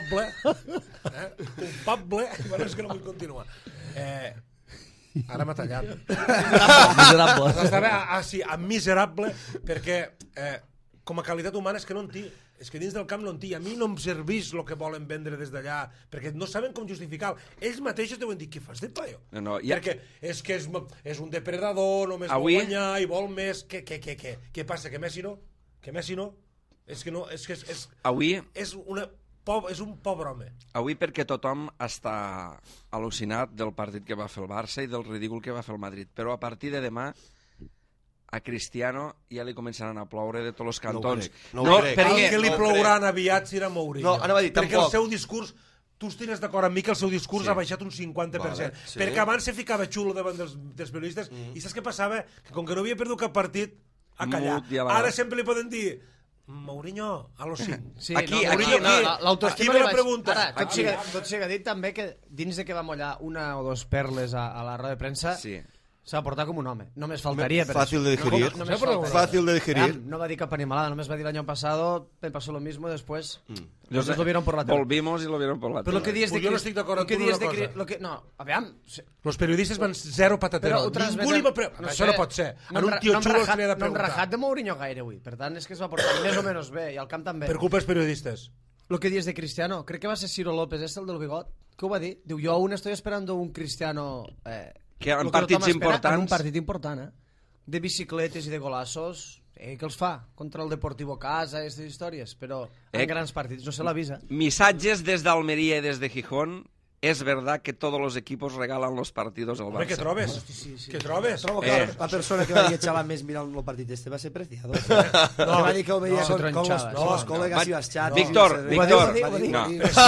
Culpable, bueno, és que no vull continuar. Ara m'ha tallat. Miserable. Sí, miserable, perquè com a qualitat humana és que no en té. És que dins del camp no en té. A mi no em serveix el que volen vendre des d'allà, perquè no saben com justificar-ho. Ells mateixos deuen dir, què fas de paio? Perquè és que és un depredador, només vol guanyar i vol més. Què passa, que Messi no? Que Messi no? És que no, avui... És un pobre home. Avui perquè tothom està al·lucinat del partit que va fer el Barça i del ridícul que va fer el Madrid. Però a partir de demà a Cristiano ja li començaran a ploure de tots els cantons. No ho crec. El que li plouran aviat serà Mourinho. No, anava a dir, perquè el seu discurs... Tu estires d'acord amb mi que el seu discurs ha baixat un 50%. Vale, perquè abans se ficava xulo davant dels periodistes i saps què passava? Que com que no havia perdut cap partit, ha callat. Ara sempre li poden dir... Mourinho, a los 5. Sí, aquí l'autoestima li pregunta. Tot siga dit també que dins de que va mollar una o dos perles a la roda de premsa, S'ha de portar com un home. Només faltaria. Fàcil de digerir. Només faltaria. Fàcil de digerir. No va dir cap animalada, només va dir l'any passado, me pasó lo mismo, después los lo vieron por la tele. Volvimos y lo vieron por la Pero lo que tele. dies de Pues jo no estic d'acord amb tu en una cosa. No, aviam... Los periodistes van zero patatero. Ningú li va Això no pot ser. A un tio xulo se li ha de No hem preguntar. rajat de Mourinho gaire avui, per tant és que es va portar més o menys bé, i al camp també. Per culpa dels periodistes. Lo que dies de Cristiano, crec que va ser Ciro López, el del bigot, que ho va dir? Diu, yo aún estoy esperando un Cristiano... Que en lo partits tothom espera importants... En un partit important, de bicicletes i de golazos, que els fa? Contra el Deportivo Casa, aquestes històries, però en grans partits no se l'avisa. Missatges des d'Almeria i des de Gijón. Es verdad que todos los equipos regalan los partidos al Home, què Barça. trobes? Què trobes? Trobo que la persona que va dir que xaval més mirant el partit este va ser Preciado. Que va dir que ho veia con los col·legas i els xats. Víctor, Víctor. No.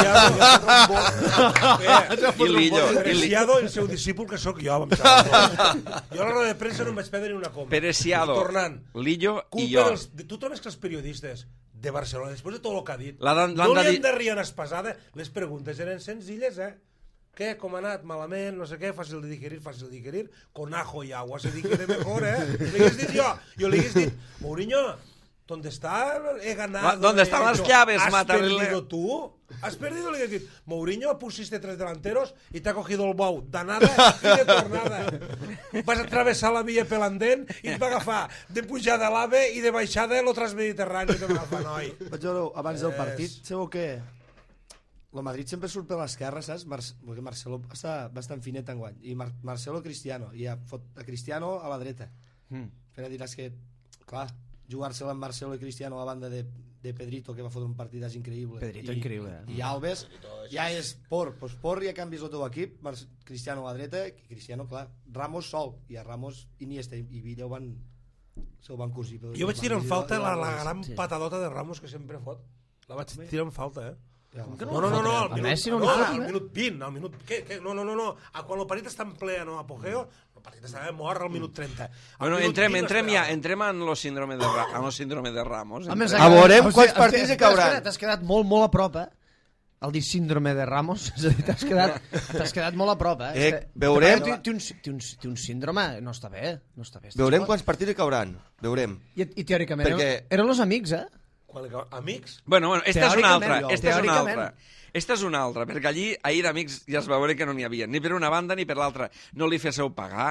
I Lillo. Preciado i el seu discípul, que sóc jo. Jo a la roda de premsa no em vaig perdre ni una coma. Preciado, Tornant. Lillo i jo. Tu trobes que els periodistes de Barcelona, després de tot el que ha dit, L'han no de li dir- han de riar espasada, les preguntes eren senzilles, Què, com ha anat, malament, no sé què, fàcil de digerir, con ajo y agua se digiere mejor, Le hagués dit jo li hagués dit, Mourinho, ¿dónde está? He ganado. ¿Dónde están las llaves, ¿Has Matarle? perdido tú? ¿Has perdido? Le hagués dit, Mourinho, pusiste 3 delanteros y te ha cogido el bou d'anada y de tornada. Vas a atravessar la via pel andén i et va agafar de pujada a l'AVE i de baixada a l'Otras Mediterrani. Te va agafar, noi. Vaig veure abans del partit, sabeu què? El Madrid sempre surt per l'esquerra, saps? Perquè Marcelo està bastant finet enguany. I Marcelo Cristiano. I fot a Cristiano a la dreta. Però diràs que, clar, jugar-se amb Marcelo i Cristiano a banda de Pedrito, que va fotre un partidàs increïble. Pedrito, increïble. I Alves, ja és por. Pues por, ja canvis el teu equip. Cristiano a la dreta, i Cristiano, clar. Ramos sol. I a Ramos, Iniesta i Villa se'l van cosir. Jo vaig tirar en falta la gran patadota de Ramos que sempre fot. La vaig tirar en falta, No, al minut 20, al minut... No, quan el partit està en ple, a apogeo, el partit estava mort al minut 30. Bueno, entrem en lo síndrome de Ramos. A més, veurem quants partits hi cauran. T'has quedat molt a prop, El dir síndrome de Ramos, és a dir, t'has quedat molt a prop, Veurem... Té un síndrome, no està bé. Veurem quants partits hi cauran. Veurem. I teòricament, Perquè- eren els amics, Amics? Bueno, esta és una altra. Teòricament. Esta és una altra, perquè allí, ahir d'amics, ja es va veure que no n'hi havia, ni per una banda ni per l'altra. No li féssiu pagar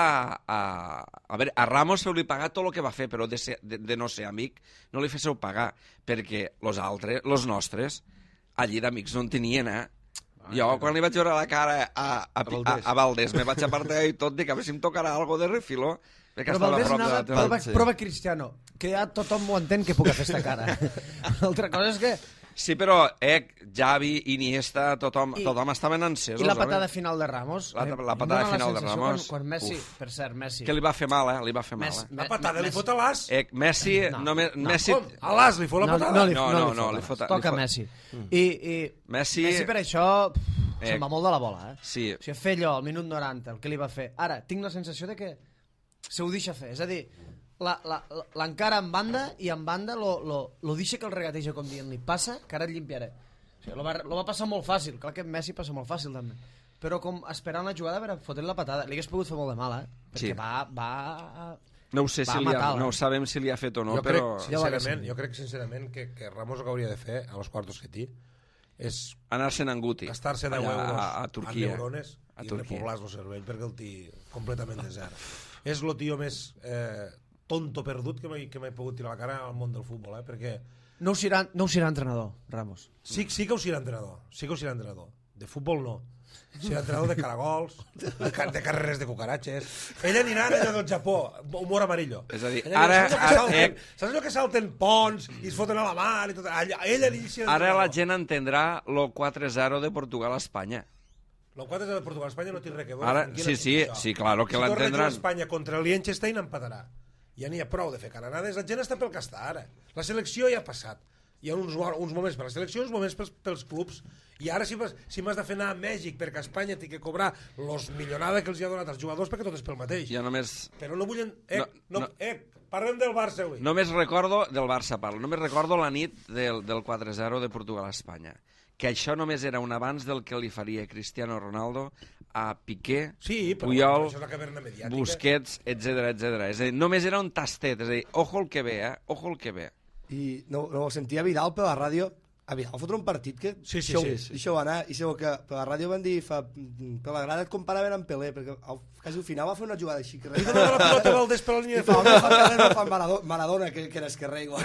a Ramos feu-li pagar tot el que va fer, però de no ser amic, no li féssiu pagar, perquè los nostres, allí d'amics no en tenien, Jo, quan li vaig veure la cara a Valdés, me vaig apartar i tot, dic, a veure si em tocarà algo de refiló. Però Valdés anava, prova Cristiano, que ja tothom ho entén que puc fer esta cara. L'altra cosa és que... Sí, però Xavi, Iniesta, tothom estaven encesos. I la patada final de Ramos? La patada final de Ramos. Quan Messi, per cert, Messi... Que li va fer mal, Li va fer mal, La patada li fot a l'as? Messi... Com? A l'as li fot la patada? No, li fot... Toca Messi. I Messi per això se'n va molt de la bola, Sí. O sigui, fer allò al minut 90, el que li va fer. Ara, tinc la sensació de que se ho deixa fer. És a dir, l'encara en banda i en banda lo deixa que el regateja, com dient-li, passa, que ara et limpiaré. O sigui, lo va passar molt fàcil. Clar que Messi passa molt fàcil, també. Però com esperant la jugada, per fotre la patada. Li hagués pogut fer molt de mal, Perquè va... No ho sé no sabem si li ha fet o no, però... Jo crec sincerament que Ramos el que hauria de fer a los quartos que té és anar-se'n en Guti. gastar-se 10 euros a Turquia. en neurones i repoblar el cervell perquè el té completament desert. És el tio més tonto perdut que m'he pogut tirar a la cara al món del futbol, perquè... No ho serà entrenador, Ramos. Sí que ho serà entrenador. De futbol no. Serà entrenador de caragols, de carreres de cucaratges. Ell anirà allà del Japó, humor amarillo. És a dir, saps allò que salten ponts i es foten a la mar i tot? Ell anirà... Ara la gent entendrà lo 4-0 de Portugal a Espanya. Lo 4-0 de Portugal a Espanya no té res que veure. Ara, sí, claro que l'entendran. Si Espanya contra el Liechtenstein empatarà. Ja n'hi ha prou de fer canonades. La gent està pel que està ara. La selecció ja ha passat. Hi ha uns moments per la selecció, uns moments pels clubs. I ara si m'has de fer anar a Mèxic perquè Espanya té que cobrar los millonada que els ha donat als jugadors perquè tot és pel mateix. Ja només... Però no vull... parlem del Barça avui. Només recordo del Barça, només recordo la nit del 4-0 de Portugal a Espanya. Que això només era un abans del que li faria Cristiano Ronaldo a Piqué, Sí, però Puyol, això és la caverna mediàtica. Busquets, etc etc. És a dir, només era un tastet, és a dir, ojo el que ve, ojo el que ve. I no sentia Vidal per la ràdio. A Vidal fotre un partit que Sí. això va anar, i segur que per la ràdio van dir per la grada et comparaven amb Pelé, perquè quasi al final va fer una jugada així que I donava la pilota a Valdés per la línia i de fa fons. Pelé, no fa Maradona, que era esquerrer igual.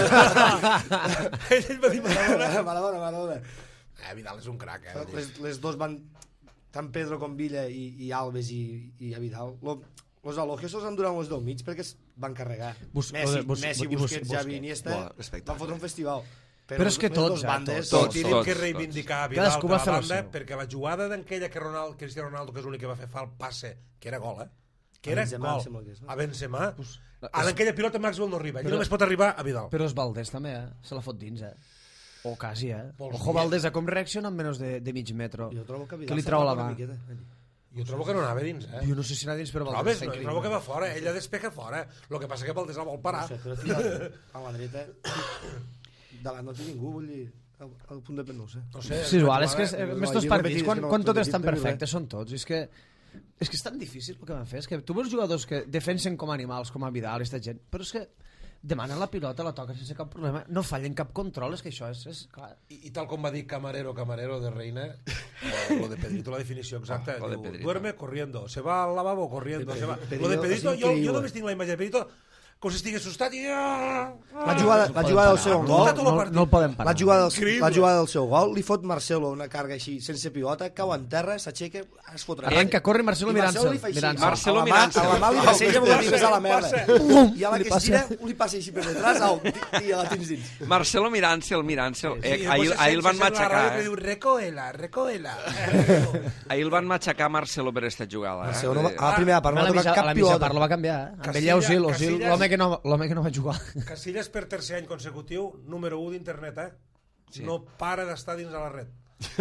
Ell va dir Maradona. Maradona. Vidal és un crac, Les dos van, tant Pedro com Villa i Alves i a Vidal, los elogios els han durat els del mig perquè es van carregar. Messi, Busquets, Xavi, Iniesta van fotre un festival. Però és que tots, Tots. Tenim que reivindicar Vidal Cadascú per va la fer el banda, seu. perquè la jugada d'aquella que Cristiano Ronaldo, que és l'únic que va fer fa el passe, que era gol, que A era Benzema, em sembla gol, que és, no? a Benzema, a aquella pilota Maxwell no arriba, ell només pot arribar a Vidal. Però és Valdés també, se la fot dins, O quasi, Vols Ojo dir? Valdés, com reacciona en menys de mig metro. Jo trobo que Que li treu la mà. Jo trobo que no anava dins, Jo no sé si anava dins, però Trobes? Valdés està No, increïble. trobo que va fora, ella despeja fora. El que passa que Valdés el vol parar. No sé, però tira a la dreta davant no té ningú, vull dir al punt de no ho sé. No sé, Sí, igual, és que no, estos jo partits, repetir, és que no, quan tot és repetir tan no diu perfecte, són tots. És que és tan difícil el que van fer. És que tu veus jugadors que defensen com animals, com a Vidal i esta gent, però és que demanen la pilota, la toquen sense cap problema, no fallen cap control, és que això és clar. I tal com va dir Camarero de Reina, lo de Pedrito, la definició exacta, Lo de diu, Pedrito. duerme corriendo, se va al lavabo corriendo, se va. Pedrito Lo de Pedrito, és jo increïble. només tinc la imatge de Pedrito com si estigués assustat i... La jugada del seu gol, No el podem parar. la jugada del seu gol, li fot Marcelo una carga així, sense pilota, cau en terra, s'aixeca, es fotrà. Arrenca, corre Marcelo I Marcelo mirant-se'l. li fa així, mirant-se'l. Marcelo a la mà, mirant-se'l. a la mà li passeja amb les digues a la merda. I a la Li que es passa. gira, li passa així per detrás, i la tens dins. Marcelo mirant-se'l. Sí, Ahir el van matxacar, Diu, recoela. Ahir el van matxacar Marcelo per aquesta jugada. Marcelo no va, a la primera part no A va tocar cap la mitja pilota. part lo va canviar. Amb ell Casillas- Osil, Casillas- l'home que no va jugar. Casillas per tercer any consecutiu, número 1 d'internet, No para d'estar dins de la red.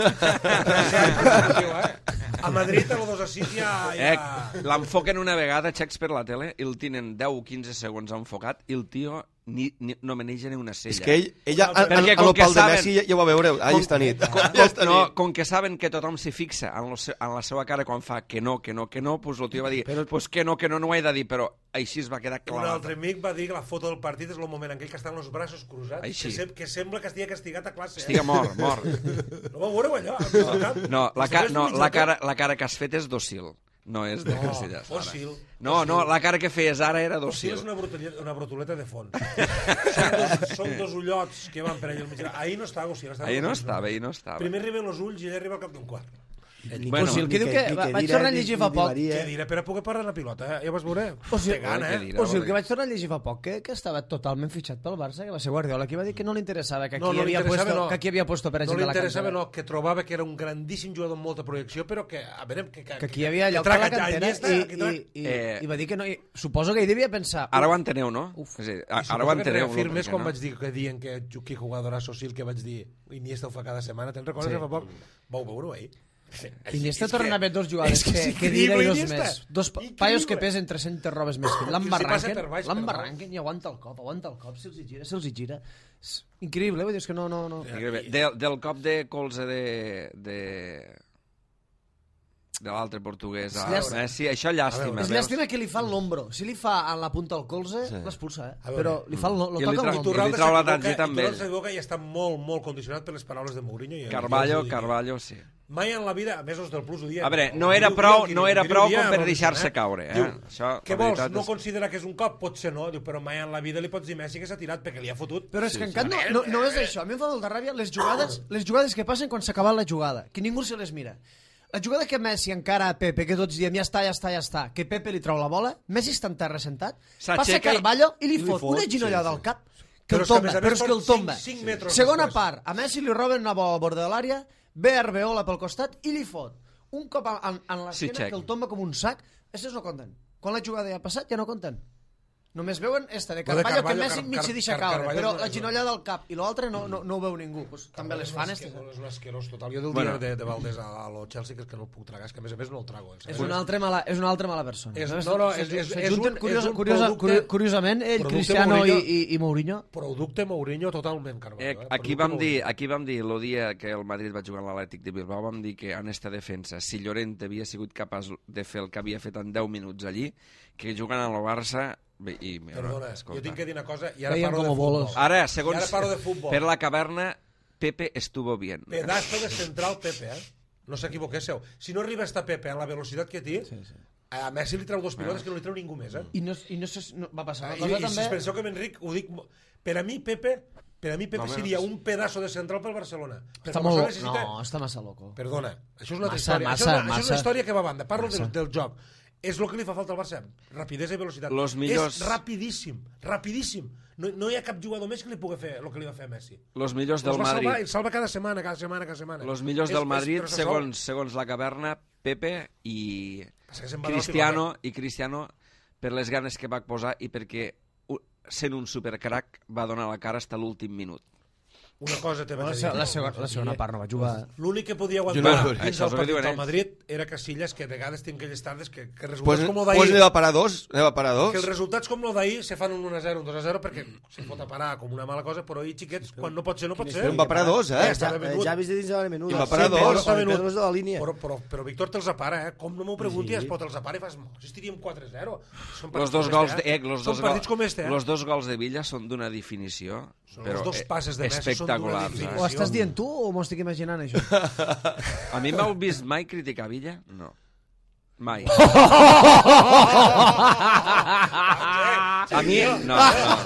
A Madrid, a lo 2-6 ja... L'enfoquen una vegada, xecs per la tele, i el tenen 10 o 15 segons enfocat, i el tio no maneja ni una sella. És que ella Perquè a com lo que pal de saben- Messi ja ho va veure ahir esta nit. Com que saben que tothom s'hi fixa en la seva cara quan fa que no, pues el tio va dir, pues que no ho he de dir, però així es va quedar Un clavat. altre amic va dir que la foto del partit és el moment en què ell que està amb els braços cruzats, Així. que sembla que estigui castigat a classe. Estiga mort. No vau veure allò? Al cap? No, Després d'un mig la cara que has fet és dòcil. No és de Casillas. Fòssil. No, la cara que feies ara era Fòssil dòcil. és una brutoleta de fons. Són dos ullots que van per allà al mig. Ahir no estava, o sigui, Ahir no estava. Primer arriben els ulls i ella arriba al cap d'un quart. Bueno, Osil, que diu que vaig tornar a llegir fa poc. Què diré? Per a poder parar la pilota, Ja vas veure? Osil, Té gana, què dirà? Osil, que vaig tornar a llegir fa poc, que estava totalment fitxat pel Barça, que va ser Guardiola, que va dir que no li interessava, que aquí havia puesto per No gent li de la interessava, cantera. no, que trobava que era un grandíssim jugador amb molta projecció, però que, a veure... Que aquí hi havia lloc per la cantera i va dir que no... Suposo que ell devia pensar... Ara ho enteneu, no? És a dir, ara ho enteneu. Firmes perquè quan no? vaig dir que diuen que jugadorazo Osil, que vaig dir Iniesta ho fa cada setmana, te'n recordes fa poc? Vau veure-ho ahir? Iniesta torna a haver dos jugades que dirà i dos més. Dos paios que pesen 300 robes més que l'embarranquen i aguanta el cop, se'ls hi gira. És increïble, vull dir, és que no... Del cop de colze de l'altre portuguès a Messi, això llàstima. És llàstima que li fa l'ombro. Si li fa a la punta del colze, l'expulsa, Però li fa lo I toca li l'ombro. li trau la targeta amb ell. Turral s'equivoca i està molt condicionat per les paraules de Mourinho. Carvalho, sí. Mai en la vida, a més els del Plus ho diem. A veure, no era prou com per deixar-se caure. Què vols? No considera que és un cop? Potser no. Diu, però mai en la vida li pots dir Messi que s'ha tirat perquè li ha fotut. Però és que en canvi no és això. A mi em fa molta ràbia les jugades que passen quan s'ha acabat la jugada, que ningú se les mira. La jugada que Messi encara a Pepe, que tots diem ja està, que Pepe li trau la bola, Messi està en terra sentat, passa Carvalho i li fot una ginollada al cap, que el tomba, però és que el tomba. Segona part, a Messi li roben una bola al bord de l'àrea, ve Arbeola pel costat i li fot un cop en l'esquena que el tomba com un sac. Aquests no compten. Quan la jugada ja ha passat, ja no compten. Només veuen esta de Lo de Carballo, que Carballo, Messi mig s'hi deixa caure, Carballo però és la una- ginollada al cap i l'altre no ho veu ningú. Pues, també les fan, És estes. un asquerós total. Jo del Bueno. dia de Valdés a lo Chelsea que és que no el puc tragar, és que a més no el trago. És una altra mala persona. És- Saps? no, no, Se- és se un- junten és un producte- curiosament, ell, producte Cristiano Mourinho. i Mourinho. Producte Mourinho totalment, Carballo. Aquí vam dir, el dia que el Madrid va jugar a l'Atlètic de Bilbao, vam dir que en esta defensa, si Llorente havia sigut capaç de fer el que havia fet en 10 minuts allí, que jugant a la Barça... Bé, i, Perdona, escolta. jo tinc que dir una cosa i ara Feien parlo de com futbol. bolos. Ara, segons I ara parlo de futbol. per la caverna, Pepe estuvo bien. Pedazo de central Pepe, No s'equivoquéssiu. Si no arriba a estar Pepe a la velocitat que té, a Messi li treu dos pilotes que no li treu ningú més, I no va passar una I cosa si també... us penseu que amb Enric ho dic... Per a mi Pepe seria un pedaço de central pel Barcelona. Està Perquè el molt... Barcelona necessita... No, està massa loco. Perdona, això és una altra Massa, història. massa, Això és massa. una història que va a banda. Parlo del joc. És el que li fa falta al Barça. Rapidesa i velocitat. Los millors- És rapidíssim. No hi ha cap jugador més que li pugui fer el que li va fer a Messi. Los millors Els del va salvar, Madrid, el salva cada setmana. los millors del Madrid, però se sol. segons la caverna, Pepe i Passa que se'n va Cristiano per les ganes que va posar i perquè sent un supercrac va donar la cara fins a l'últim minut. Una cosa te vaig a dir. La segona part no va jugar. L'únic que podia Jo aguantar no- dins això és del el que partit diuen del ells. Madrid era Casillas, que a vegades tinc aquelles tardes que resultats Pues, com el pues d'ahir... ne va parar dos, Que els resultats com el d'ahir se fan un 1-0, un 2-0, perquè se pot a parar com una mala cosa, però ahir, xiquets, quan no pot ser, no pot ser. Però en va parar dos, Ja està venut. Ja vist de dins de la menuda. I va parar dos. Pedro està venut. Pedro és de la línia. Però Víctor te'ls apara, Com no m'ho preguntis, sí. Te'ls apara i fas... Si estiríem 4-0. Són Los partits dos com gols este, de, los Són dos partits com este, los dos gols de Villa són d'una definició, Són però els dos passes de Messi són d'una espectaculars. definició. Ho estàs dient tu o m'ho estic imaginant, això? A mi m'heu vist mai criticar Villa? No. Mai. A mi... No, no.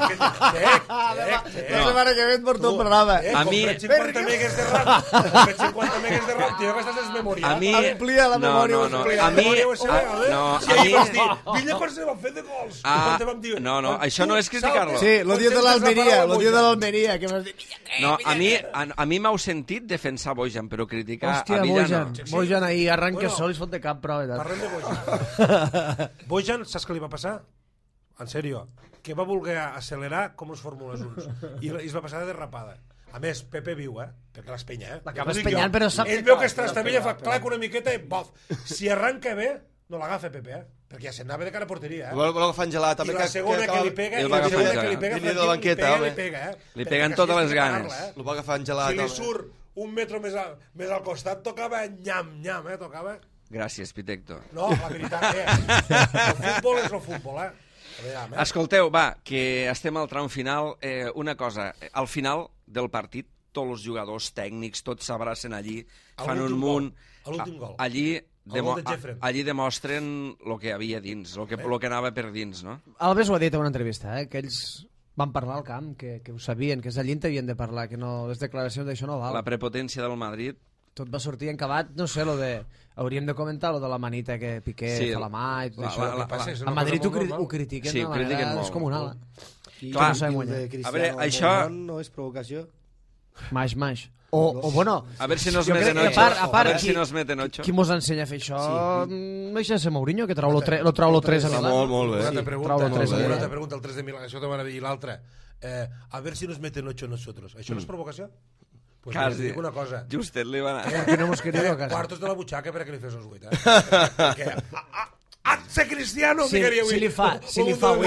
La setmana que ve et porto un programa. A mi- Compré 50 megues de RAM. Compré 50 megues de RAM. Tio, que estàs desmemoriat. A mi... Amplia la memòria, No, amplia a la mi... memòria USB, No, I a ahir mi... vas dir, Villa quan se van fer de gols. Ah, Quan te vam dir, no, això no és criticar-lo. Sí, lo dia de l'Almeria, lo dia de l'Almeria, que m'has dit... No, a mi m'heu sentit defensar Bojan, però criticar Hòstia, a Villa Bojan. no. Bojan ahir arranca Bueno. sol i es fot de cap, però... Parlem de Bojan. Bojan, saps què li va passar? En sèrio, que va voler accelerar com els Fórmules 1 i es va passar de derrapada. A més, Pepe viu, perquè l'espenya, L'acaba Ja t'ho dic espenyant, jo. però sap Ell que- veu que es trastabilla, fa clac una miqueta i bof. Si arranca bé, no l'agafa Pepe, perquè ja se'n anava de cara a porteria, Vol agafar en gelat. I la segona que li pega, El i va la agafar segona en que li gelat. pega, Venia de la banqueta, home. li pega, Li Perquè peguen Casillas totes té les que ganes. parar-la, Lo va agafar en gelat, Si li home. surt un metro més al costat, tocava nyam, tocava... Gràcies, Pitecto. No, la veritat, el futbol és el futbol, Aviam, Escolteu, va, que estem al tram final. Una cosa, al final del partit, tots els jugadors tècnics, tots s'abracen allí, fan un l'últim munt... gol, a l'últim gol. Allí, El gol de Jeffrey. allí demostren el que havia dins, el que anava per dins, no? Alves ho ha dit en una entrevista, que ells van parlar al camp, que ho sabien, que és allí on havien de parlar, que no, les declaracions d'això no val. La prepotència del Madrid. Tot va sortir encabat, no sé, hauríem de comentar lo de la manita que Piqué Sí, fa la mà i tot això. que passa és A una Madrid cosa molt normal. ho critiquen Sí, d'una ho critiquen manera molt. descomunal. I, Clar. no sabem guanyar. A veure, Cristiano això- Ronaldo no és provocació. Maix. O bueno, A ver si nos jo crec meten que 8. a part, ver si nos meten 8. qui mos ensenya a fer això? No deixa de ser Mourinho, que trau lo 3 a Milà. Molt bé. Una altra pregunta, trobo tres una a altra Milà. pregunta, el 3 de Milà, això te van a dir, i l'altra. A ver si nos meten 8 nosotros. Això no és provocació? Pues mira, Quasi. te dic una cosa. Justet li va anar. Que no hemos querido a casa. Quartos de la butxaca perquè li fes els 8, Perquè... Ser cristiano, Si, ficaria si li fa 8,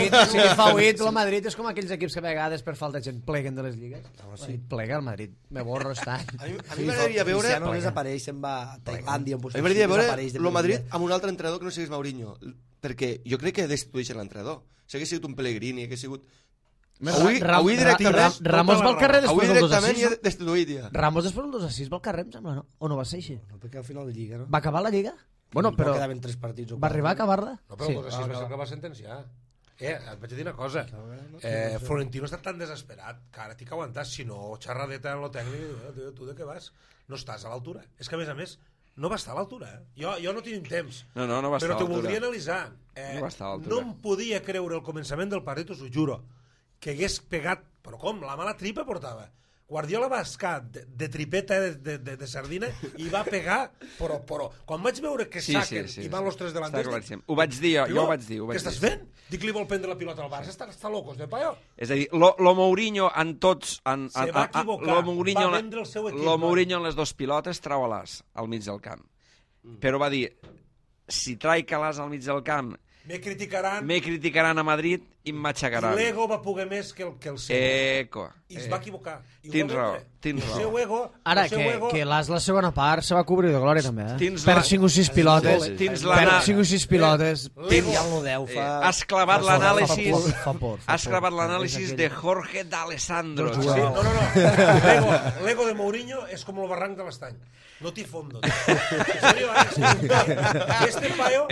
el Madrid és com aquells equips que a vegades per falta de gent pleguen de les lligues. Sí. Plega el Madrid, me borro, està. A mi m'agradaria veure... Cristiano desapareix, se'n va a Tailàndia. A mi m'agradaria veure el Madrid amb un altre entrenador que no sigués Mourinho. Perquè jo crec que destitueixen l'entrenador. Si hagués sigut un Pellegrini, hagués sigut... Avui directament... Ramos va al carrer Avui després del 2 a directament 6. ja destituït, ja. Ramos després del 2 a 6 va al carrer, em sembla, no? O no va ser així? No, perquè al final de Lliga, no? Va acabar la Lliga? Bueno, però No quedaven 3 partits. va arribar a acabar-la? No, però el 2 a 6 va ser el que va sentenciar. Et vaig dir una cosa. Florentino està tan desesperat que ara t'hi que aguantar. Si no, xerradeta en lo tècnic, tu de què vas? No estàs a l'altura. És que, a més, no va estar a l'altura. Jo no tinc temps. No va estar però a t'ho l'altura. voldria analitzar. No va estar a l'altura. No em podia creure el començament del partit, us ho juro, que hagués pegat... Però com? La mala tripa portava. Guardiola va escar de tripeta de sardina i va pegar, però. Quan vaig veure que saquen i van els tres delanters... Ho vaig dir jo, ho vaig dir. Què estàs fent? Dic, li vol prendre la pilota al Barça, està locos, de paio? És a dir, lo Mourinho en tots... Se va equivocar, va vendre el seu equip. Lo Mourinho en les dos pilotes trau a l'as al mig del camp. Però va dir, si traic a l'as al mig del camp, me criticaran a Madrid i m'aixecaran. I l'ego va poder més que el seu. I es va equivocar. Tens raó. El seu ego... Ara, que l'As la segona part se va cobrir de glòria també, eh? Per 5 o 6 pilotes. Per 5 o 6 pilotes. Ja el 10 fa... Has clavat l'anàlisis de Jorge D'Alessandro. Sí, no. L'ego de Mourinho és com el barranc de l'Estany. No t'hi fondo. En serio, este paio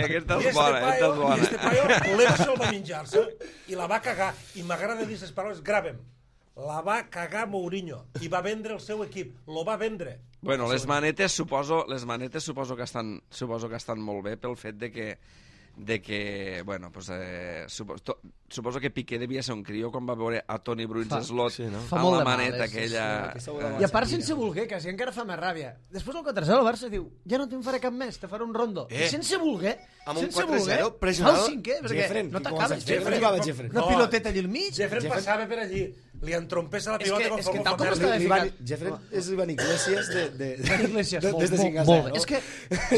l'ego se'l va menjar-se i la va cagar. I m'agrada dir les paraules, gravem. La va cagar Mourinho i va vendre el seu equip. Lo va vendre. Bueno, les manetes suposo que estan molt bé pel fet de que bueno, pues, suposo que Piqué devia ser un crió quan va veure a Toni Bruins-Slot amb la maneta aquella... I a part, sense voler, quasi encara fa més ràbia. Després el 4-0 el Barça diu, ja no te'n faré cap més, te faré un rondo. I sense voler, amb un 4-0, fa el cinquè, perquè no t'acabes. Una piloteta allà al mig. Jeffrey passava per allí, li entrompés a la pilota és que tal com estava ficat... Jeffrey és l'Ivan Iglesias Iglesias, des de 5-0. És que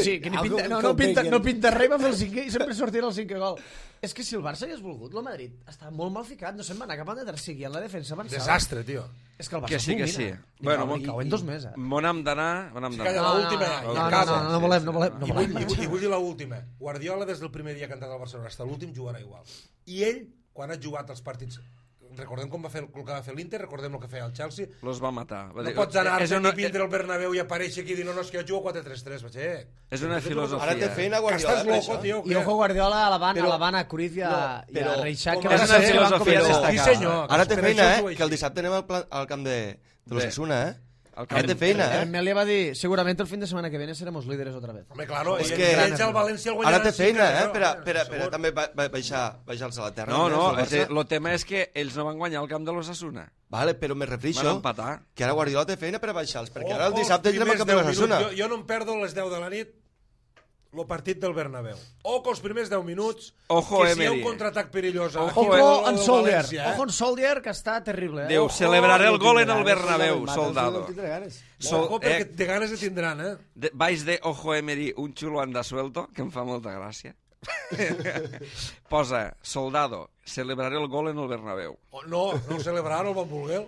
no pinta res, va fer el cinquè i sempre sortia el cinquè gol. És que si el Barça hagués volgut, el Madrid està molt mal ficat, no se'n va anar cap a tercer i en la defensa avançava. Desastre, tio. És que el Barça que sí. Bueno, cauen 2 més, eh? M'on hem d'anar? Calla, l'última ja. No volem. I vull dir l'última. Guardiola, des del primer dia que ha entrat al Barcelona fins a l'últim, jugarà igual. I ell, quan ha jugat els partits... Recordem com va fer el que va fer l'Inter, recordem el que feia el Chelsea. Los va matar. No pots anar-te i vindre al Bernabéu i aparèixer aquí i dir, no, és que jo jugo 4-3-3, Bachec. És una filosofia. Ara té feina Guardiola. Estàs loco, tio. I ojo Guardiola a l'Havana, a Cruyff i a Reixac. És una filosofia destacada. Sí, senyor. Ara té feina, que el dissabte anem al camp de l'Osasuna, Ara té feina, Melia va dir, segurament el fin de setmana que viene seremos líderes otra vez. Home, claro, és que el València el guanyarà. Ara té feina, per també baixar-se a la terra. No, el tema és que ells no van guanyar el camp de l'Osasuna. Vale, però me refereixo van empatar. Que ara Guardiola té feina per baixar-los, perquè ara el dissabte anem al camp de l'Osasuna. Jo no em perdo les 10 de la nit el partit del Bernabéu. Ojo els primers 10 minuts, ojo, que si hi ha un contraatac perillós... Ojo en Soldier, que està terrible. Diu, celebraré el gol en el Bernabéu, soldado. Ojo, perquè de ganes de tindran, Baix de Ojo Emery, un xulo anda suelto, que em fa molta gràcia. Posa, soldado, celebraré el gol en el Bernabéu. No celebrar, el van voler.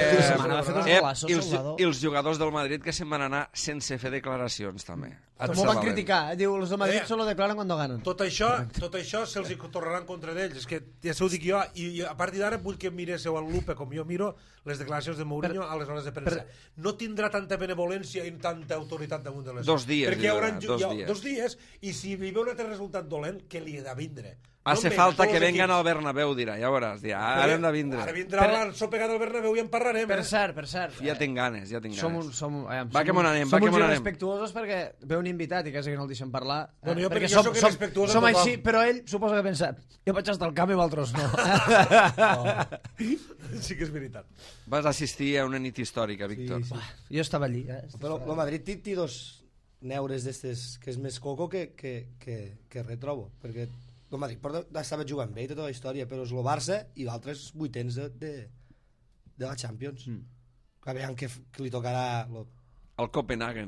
I els jugadors del Madrid que se'n van anar sense fer declaracions, també. M'ho van criticar, diu, els de Madrid solo declaran quan ganen. Tot això se'ls hi tornaran contra d'ells. És que ja s'ho dic jo, i a partir d'ara vull que mireu al lupe, com jo miro, les declaracions de Mourinho a les hores de premsa. No tindrà tanta benevolència i tanta autoritat damunt de les... 2 dies. Perquè hi haurà 2 dies, i si li ve un altre resultat dolent, que li he de vindre. Hace falta que vengan al Bernabéu, dirà, ja veuràs. Ara hem de vindre. Ara vindrà l'ensopegada del Bernabéu i en parlarem. Per cert. Ja tinc ganes. Va que m'on anem. Som uns respectuosos perquè ve un invitat i quasi que no el deixem parlar. Bueno, jo soc respectuós amb tothom. Som així, però ell suposa que pensa, jo vaig estar al camp i vosaltres no. Sí que és veritat. Vas assistir a una nit històrica, Víctor. Jo estava allí. Però el Madrid té 2 neures d'estes que és més coco que retrobo, perquè el Madrid estava jugant bé i tota la història, però és el Barça i l'altre és 8ens de la Champions. A veure què li tocarà el Copenhagen.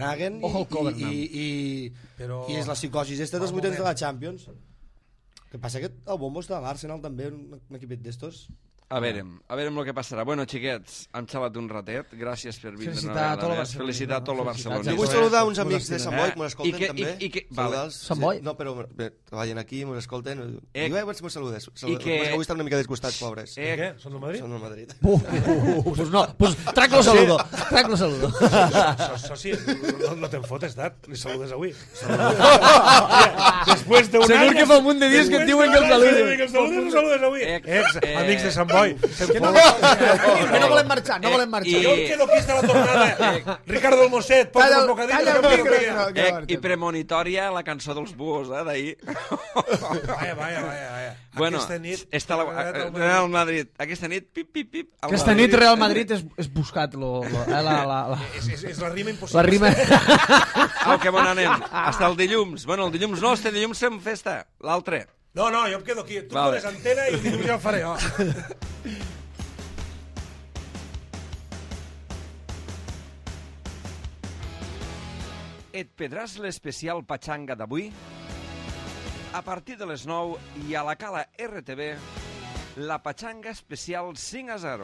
I és la psicosi esta dels 8ens de la Champions. El que passa que el bombo està a l'Arsenal també, un equipet d'estos. A veure el que passarà. Bueno, xiquets, hem xalat un ratet. Gràcies per vindre. Felicitar a tot el Barcelona. Jo vull saludar uns amics de Sant Boi que m'escolten també. Sant Boi? No, però treballen aquí, m'escolten. I bé, m'ho saludes. Que avui estan una mica disgustats, pobres. Què? Són del Madrid? Són del Madrid. Pues no, pues trac-lo saludo. Això sí, no te'n fotes, Dad. Li saludes avui. Després d'un any... Segur que fa un munt de dies que et diuen que el saludes. Que el saludes avui. Amics de Sant Boi. Oi, Que no volem marxar, no volem marxar. Jo em quedo aquí hasta la tornada. Ricardo del Mosset, posa els bocadillos. Calla el que em micro, quedaria. I premonitòria la cançó dels buos, d'ahir. Vaya. Bueno, Aquesta nit... està el Madrid. Aquesta nit, pip, pip, pip. Aquesta nit Real Madrid és buscat. És la rima impossible. La rima... Au, que bon anem. Hasta el dilluns. Bueno, el dilluns no, este dilluns fem festa. L'altre. No, jo em quedo aquí. Tu Vale. pones antena i el dilluns ja ho faré. Et pedràs l'especial Patxanga d'avui? A partir de les 9 i a la Cala RTV, la Patxanga especial 5-0.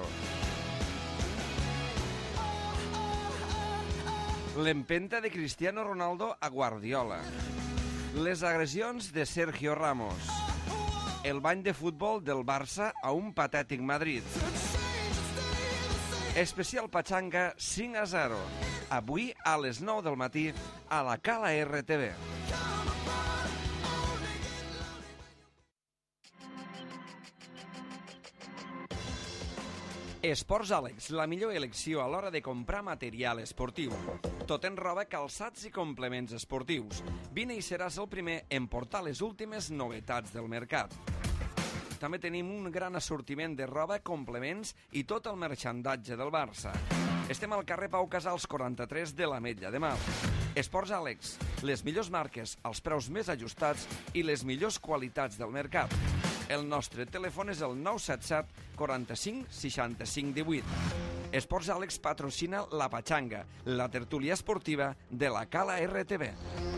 L'empenta de Cristiano Ronaldo a Guardiola. Les agressions de Sergio Ramos. El bany de futbol del Barça a un patètic Madrid. Especial Patxanga 5-0. Avui a les 9 del matí a la Cala RTV. Esports Àlex, la millor elecció a l'hora de comprar material esportiu. Tot en roba, calçats i complements esportius. Vine i seràs el primer en portar les últimes novetats del mercat. També tenim un gran assortiment de roba, complements i tot el merxandatge del Barça. Estem al carrer Pau Casals 43 de l'Ametlla de Mar. Esports Àlex, les millors marques, els preus més ajustats i les millors qualitats del mercat. El nostre telèfon és el 977 45 65 18. Esports Àlex patrocina la Patxanga, la tertúlia esportiva de la Cala RTV.